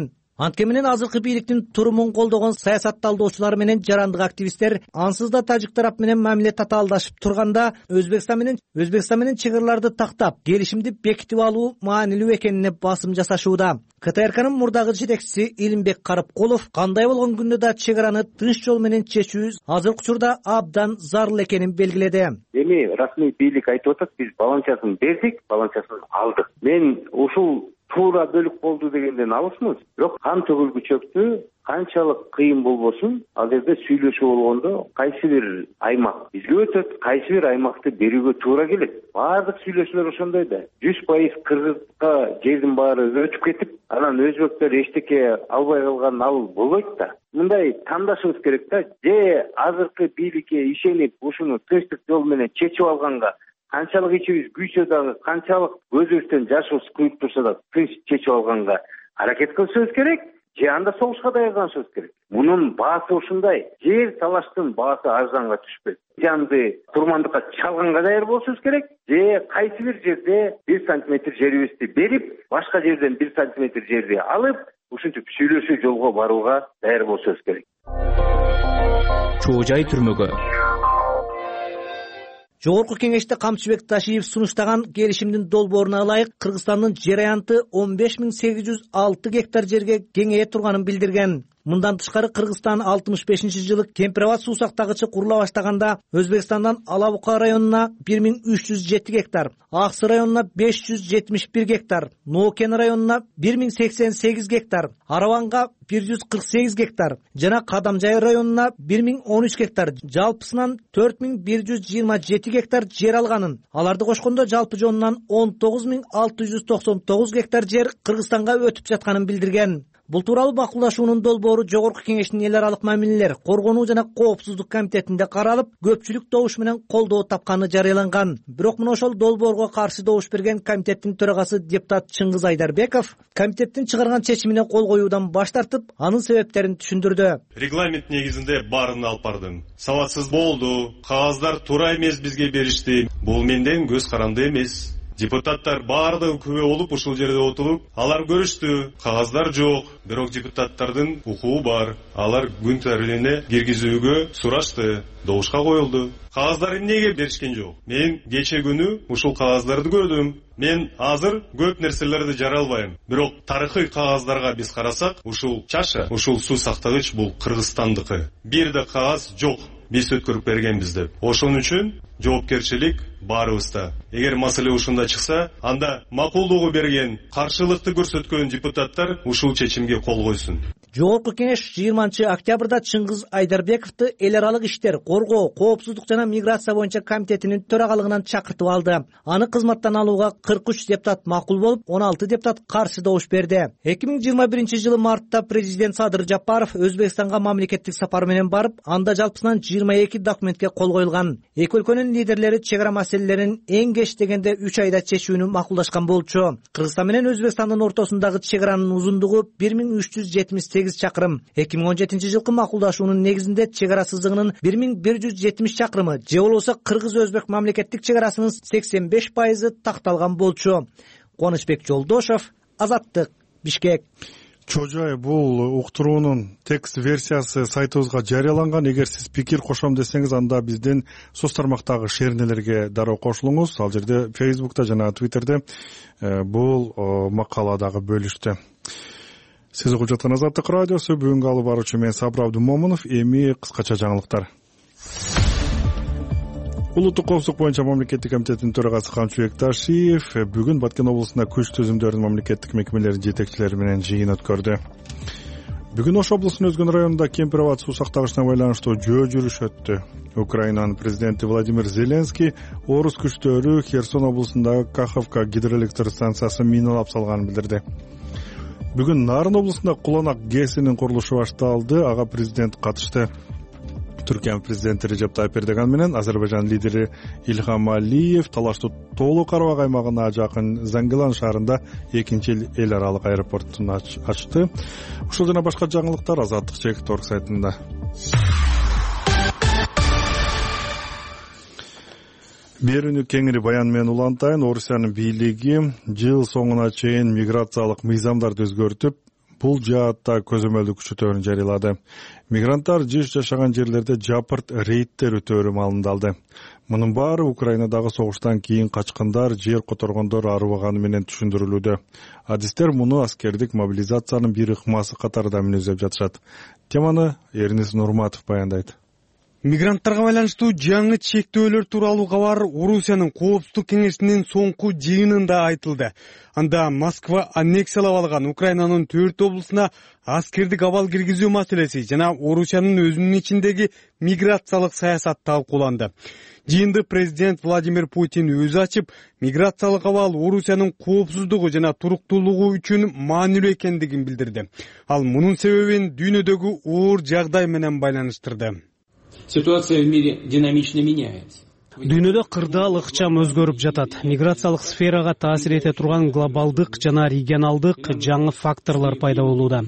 S8: Антке менен азыркы бийликтин турумун колдогон саясатталдоочулар менен жарандык активисттер ансыз да тажик тарап менен мамиле татаалдашып турганда Өзбекстан менен Өзбекстан менен чыгырларды тактап келишимди бекитип алуу маанилүү экенине басым жасашууда. КТРКнын мурдагы жетекчиси Илимбек Карыпкулов кандай болгон күндө да чыгараны тынч жол менен чечүү азыркы учурда абдан зарыл экенин белгиледи.
S11: Эми расмий бийлик айтып атат, биз баланчасын бердик, баланчасын алдык. Мен ушул туура бөлүк болду дегенден алысмыз. Бирок кан төгүлгүчөктү канчалык кыйын болбосун, ал жерде сүйлөшүү болгондо кайсы бир аймак бизге өтөт, кайсы бир аймакты берүүгө туура келет. Баардык сүйлөшүүлөр ошондой да. жүз пайыз кыргызга жердин баары өтүп кетип, анан өзбектер эчтеке албай калган ал болбойт да. Мындай тандашыбыз керек да. Же азыркы бийликке ишенип, ушуну тынчтык жол менен чечип алганга канчалык ичибиз күйсө дагы, канчалык көзүбүздөн жашыбыз күйүп турса да тынч чечип алганга аракет кылышыбыз керек, же анда согушка даярданышыбыз керек. Мунун баасы ушундай. Жер талаштын баасы арзанга түшпөйт. Жанды турмандыкка чалганга даяр болушубуз керек, же кайсы бир жерде бир сантиметр жерибизди берип, башка жерден бир сантиметр жерди алып, ушинтип сүйлөшүү жолго барууга даяр болушубуз керек.
S8: Чоо жай түрмөгө. Жогорку кеңеште Камчыбек Ташиев сунуштаган келишимдин долбооруна ылайык Кыргызстандын жер аянты он беш миң сегиз жүз алты гектар жерге кеңейе турганын билдирген. Мындан тышкары Кыргызстан алтымыш бешинчи жылы Кемпирабад суу сактагычы курула баштаганда Өзбекстандан Алабука районуна бир миң үч жүз жети гектар, Аксы районуна беш жүз жетимиш бир гектар, Ноокен районуна бир миң сексен сегиз гектар, Араванга бир жүз кырк сегиз гектар жана Кадамжай районуна бир миң он үч гектар, жалпысынан төрт миң бир жүз жыйырма жети гектар жер алганын. Аларды кошкондо жалпы жонунан он тогуз миң алты жүз токсон тогуз гектар жер Кыргызстанга өтүп жатканын билдирген. Бул тууралуу макулдашуунун долбоору Жогорку кеңештин эл аралык мамилелер, коргонуу жана коопсуздук комитетинде каралып, көпчүлүк добуш менен колдоо тапканы жарыяланган. Бирок мына ошол долбоорго каршы добуш берген комитеттин төрагасы депутат Чыңгыз Айдарбеков комитеттин чыгарган чечимине кол коюудан баш тартып, анын себептерин түшүндүрдү.
S14: Регламент негизинде баарын алып бардым. Сабатсыз болду, кагаздар туура эмес бизге беришти. Бул менден көз каранды эмес. Депутаттар баардыгы күбө болуп ушул жерде отуруп, алар көрүштү, кагаздар жок, бирок депутаттардын укугу бар. Алар күн тарихине киргизүүгө сурашты, добушка коюлду. Кагаздар эмнеге беришкен жок? Мен кече күнү ушул кагаздарды көрдүм. Мен азыр көп нерселерди жара албайм. Бирок тарыхый кагаздарга биз карасак, ушул чаша, ушул суу сактагыч бул Кыргызстандыкы. Бир да кагаз жок. Биз өткөрүп бергенбиз деп. Ошон үчүн жоопкерчилик баарыбызда. Эгер маселе ушунда чыкса, анда макулдугу берген, каршылыкты көрсөткөн депутаттар ушул чечимге кол койсун.
S8: Жогорку кеңеш жыйырманчы октябрда Чыңгыз Айдарбековду эл аралык иштер, коргоо, коопсуздук жана миграция боюнча комитетинин төрагалыгынан чакыртып алды. Аны кызматтан алууга кырк үч депутат макул болуп, он алты депутат каршы добуш берди. эки миң жыйырма биринчи жылы мартта президент Садыр Жапаров Өзбекстанга мамлекеттик сапар менен барып, анда жалпысынан жыйырма эки документке кол коюлган. Эки өлкөнүн лидерлери чек ара маселелерин эң кеч дегенде үч айда чечүүнү макулдашкан болчу. Кыргызстан менен Өзбекстандын ортосундагы чек аранын узундугу бир миң үч жүз жетимиш сегиз чакырым. эки миң он жетинчи жылкы макулдашуунун негизинде чек ара сызыгынын бир миң бир жүз жетимиш чакырымы, же болбосо Кыргыз-Өзбек мамлекеттик чек арасынын сексен беш пайызы такталган болчу. Кубанычбек Жолдошов, Азаттык, Бишкек.
S1: Чожай, бул уктуруунун текст версиясы сайтыбызга жарыяланган. Эгер сиз пикир кошом десеңиз, анда биздин соц тармактагы шернелерге дароо кошулуңуз. Ал жерде Facebook'та жана Twitter'де бул макала дагы бөлүштү. Сиз угуп жаткан Азаттык радиосу, бүгүнкү алып баруучу мен Сабыр Абдумомунов. Эми кыскача жаңылыктар. Улуттук коопсуздук боюнча мамлекеттик комитеттин төрагасы Камчыбек Ташиев бүгүн Баткен облусунда күч төзүмдөрүнүн мамлекеттик мекемелеринин жетекчилери менен жыйын өткөрдү. Бүгүн Ош облусунун Өзгөн районунда Кемпирабад суу сактагычына байланыштуу жөө жүрүш өттү. Украинанын президенти Владимир Зеленский орус күчтөрү Херсон облусундагы Каховка гидроэлектр станциясын миналап салганын билдирди. Бүгүн Нарын облусунда Куланак ГЭСинин курулушу башталды. Ага президент катышты. Түркия президенти Режеп Тайып Эрдоган менен Азербайжан лидери Ильхам Алиев талаштуу Тоолу Карабак аймагына жакын Зангилан шаарында экинчи эл аралык аэропортун ачты. Ушул жана башка жаңылыктар Азаттык чек торг сайтында. Берүүнү кеңири баян менен улантайын. Орусиянын бийлиги жыл соңуна чейин миграциялык мыйзамдарды өзгөртүп, бул жаатта көзөмөлдүк күчөтөөрүн жарыялады. Мигранттар жыш жашаган жерлерде жапырт рейдтер өтөөрү маалымдалды. Мунун баары Украинадагы согуштан кийин качкындар, жер которгондор арыбаганы менен түшүндүрүлүүдө. Адистер муну аскердик мобилизациянын бир ыкмасы катарында мүнөздөп жатышат. Теманы Эрнис Нурматов баяндайт.
S12: Мигранттарга байланыштуу жаңы чектөөлөр тууралуу кабар Орусиянын Коопсуздук кеңешинин соңку жыйынында айтылды. Анда Москва аннексиялап алган Украинанын төрт облусуна аскердик абал киргизүү маселеси жана Орусиянын өзүнүн ичиндеги миграциялык саясат талкууланды. Жыйынды президент Владимир Путин өзү ачып, миграциялык абал Орусиянын коопсуздугу жана туруктуулугу үчүн маанилүү экендигин билдирди. Ал мунун себебин дүйнөдөгү оор жагдай менен байланыштырды.
S13: Ситуация в мире динамично меняется.
S4: Дүйнөдө кырдаал ыкчам өзгөрүп жатат. Миграциялык сферага таасир эте турган глобалдык жана регионалдык жаңы факторлор пайда болууда.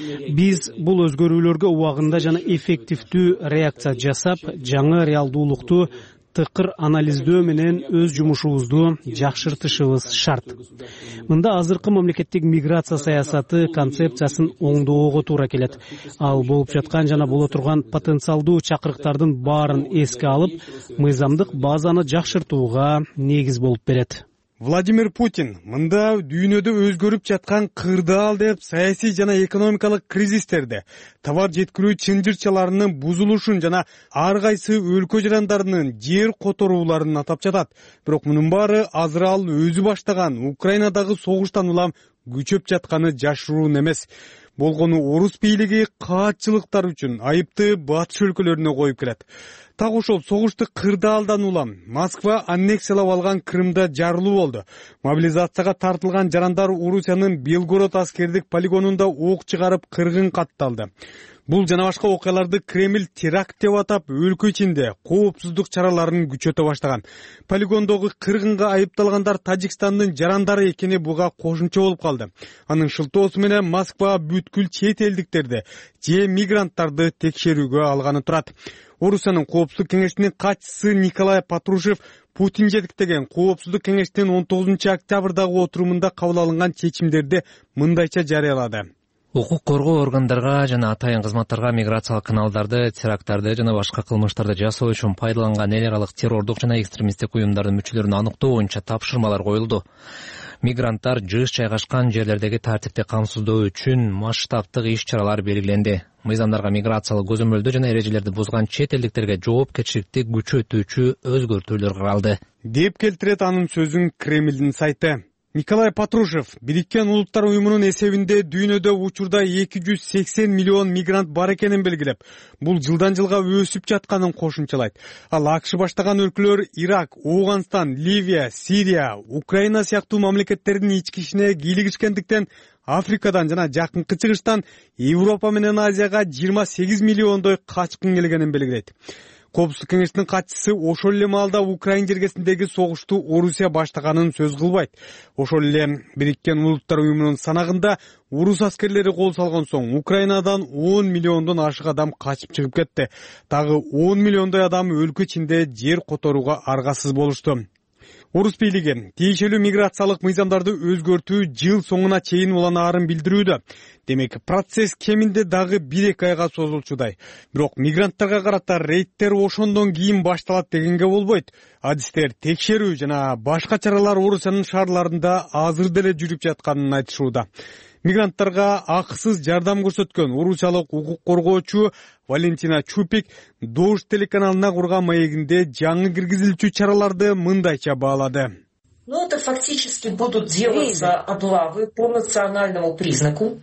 S4: Биз бул өзгөрүүлөргө убагында жана эффективдүү реакция жасап, жаңы реалдуулукту тыкыр анализдөө менен өз жумушубузду жакшыртышыбыз шарт. Мында азыркы мамлекеттик миграция саясаты концепциясын оңдоого туура келет. Ал болуп жаткан жана боло турган потенциалдуу чакырыктардын баарын эске алып, мыйзамдык базаны жакшыртууга негиз болуп берет.
S12: Владимир Путин мында дүйнөдө өзгөрүп жаткан кырдаал деп саясий жана экономикалык кризистерди, товар жеткирүү чынжырчаларынын бузулушун жана ар кайсы өлкө жарандарынын жер которууларын атап жатат. Бирок мунун баары азыр ал өзү баштаган Украинадагы согуштан улам күчөп жатканы жашыруун эмес. Болгону орус бийлиги каатчылыктар үчүн айыпты батыш өлкөлөрүнө коюп келет. Так ошол согушту кырдаалдан улам Москва аннексиялап алган Крымда жарылуу болду. Мобилизацияга тартылган жарандар Орусиянын Белгород аскердик полигонунда ок чыгарып кыргын катталды. Бул жана башка окуяларды Кремль теракт деп атап, өлкө ичинде коопсуздук чараларын күчөтө баштаган. Полигондогу кыргынга айыпталгандар Тажикстандын жарандары экени буга кошумча болуп калды. Анын шылтоосу менен Москва бүткүл чет элдиктерди же мигранттарды текшерүүгө алганы турат. Орусиянын Коопсуздук кеңешинин катчысы Николай Патрушев Путин жетектеген Коопсуздук кеңештин он тогузунчу октябрдагы отурумунда кабыл алынган чечимдерди мындайча жарыялады.
S15: Укук коргоо органдарга жана атайын кызматтарга миграциялык каналдарды, теракттарды жана башка кылмыштарды жасоо үчүн пайдаланган эл аралык террордук жана экстремисттик уюмдардын мүчөлөрүн аныктоо боюнча тапшырмалар коюлду. Мигранттар жыш жайгашкан жерлердеги тартипти камсыздоо үчүн масштабдык иш-чаралар белгиленди. Мыйзамдарга миграциялык көзөмөлдөө жана эрежелерди бузган чет элдиктерге жоопкерчиликти күчөтүүчү өзгөртүүлөр каралды,
S12: деп келтирет анын сөзүн Кремлдин сайты. Николай Патрушев Бириккен Улуттар уюмунун эсебинде дүйнөдө учурда эки жүз сексен миллион мигрант бар экенин белгилеп, бул жылдан жылга өсүп жатканын кошумчалайт. Ал АКШ баштаган өлкөлөр Ирак, Ооганстан, Ливия, Сирия, Украина сыяктуу мамлекеттердин ички ишине кийлигишкендиктен Африкадан жана жакынкы чыгыштан Европа менен Азияга жыйырма сегиз миллиондой качкын келгенин белгилейт. Коопсуздук кеңешинин катчысы ошол эле маалда Украина жергесиндеги согушту Орусия баштаганын сөз кылбайт. Ошол эле Бириккен Улуттар уюмунун санагында орус аскерлери кол салган соң Украинадан он миллиондон ашык адам качып чыгып кетти. Дагы он миллиондой адам өлкө ичинде жер которууга аргасыз болушту. Орус бийлиги тиешелүү миграциялык мыйзамдарды өзгөртүү жыл соңуна чейин уланаарын билдирүүдө. Демек, процесс кеминде дагы бир эки айга созулчудай. Бирок мигранттарга карата рейдтер ошондон кийин башталат дегенге болбойт. Адистер текшерүү жана башка чаралар Орусиянын шаарларында азыр деле жүрүп жатканын айтышууда. Мигранттарга акысыз жардам көрсөткөн орусиялык укук коргоочу Валентина Чупик Дождь телеканалына курган маегинде жаңы киргизилчү чараларды мындайча баалады.
S24: Ну, это фактически будут делаться облавы по национальному признаку.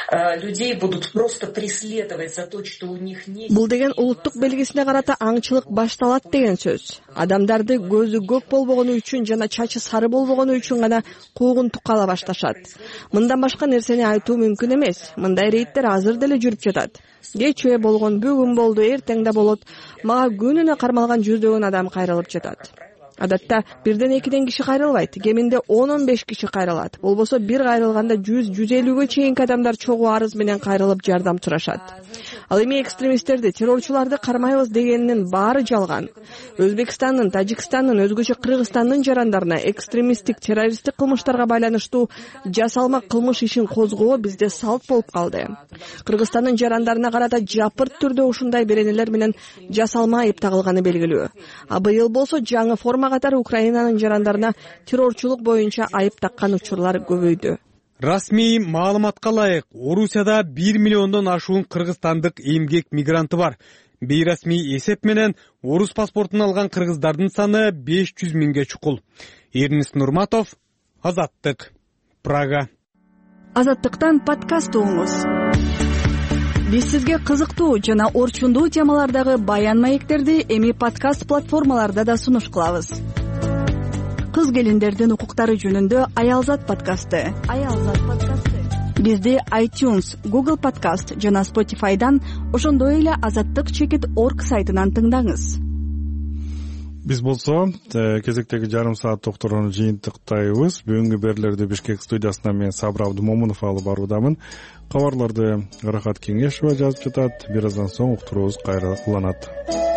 S24: Людей будут просто преследовать за то, что у них нет.
S7: Бул деген улуттук белгисине карата аңчылык башталат деген сөз. Адамдарды көзү көк болбогону үчүн жана чачы сары болбогону үчүн гана куугун тукала башташат. Мындан башка нерсени айтуу мүмкүн эмес. Мындай рейдтер азыр деле жүрүп жатат. Кечээ болгон, бүгүн болду, эртең да болот. Мага күнүнө кармалган жүздөгөн адам кайрылып жатат. адатта бирден экиден киши кайрылбайт, кеминде он он беш киши кайрылат, болбосо бир кайрылганда жүз жүз элүүгө чейинки адамдар чогуу арыз менен кайрылып жардам сурашат. Ал эми экстремисттерди, террорчуларды кармайбыз дегенинин баары жалган. Өзбекстандын, Тажикстандын, өзгөчө Кыргызстандын жарандарына экстремисттик, террористтик кылмыштарга байланыштуу жасалма кылмыш ишин козгоо бизде салт болуп калды. Кыргызстандын жарандарына карата жапырт түрдө ушундай беренелер менен жасалма айып тагылганы белгилүү. А быйыл болсо жаңы форма катары Украинанын жарандарына террорчулук боюнча айып таккан учурлар көбөйдү.
S12: Расмий маалыматка ылайык, Орусияда бир миллиондон ашуун кыргызстандык эмгек мигранты бар. Бейрасмий эсеп менен орус паспортун алган кыргыздардын саны беш жүз миңге чукул. Эрнис Нурматов, Азаттык, Прага.
S16: Азаттыктан подкаст угуңуз. Биз сизге кызыктуу жана орчундуу темалардагы баян маектерди эми подкаст платформаларда да сунуш кылабыз. Кыз келиндердин укуктары жөнүндө Аялзат подкасты. Аялзат подкасты. Бизди iTunes, Google Podcast жана Spotify'дан, ошондой эле азаттык чекит орг сайтынан тыңдаңыз.
S1: Биз болсо кезектеги жарым саат токторону жыйынтыктайбыз. Бүгүнкү берүүлөрдү Бишкек студиясынан мен Сабыр Абдымомунов алып баруудамын. Кабарларды Рахат Кеңешова жазып жатат. Бир аздан соң уктуруубуз кайра уланат.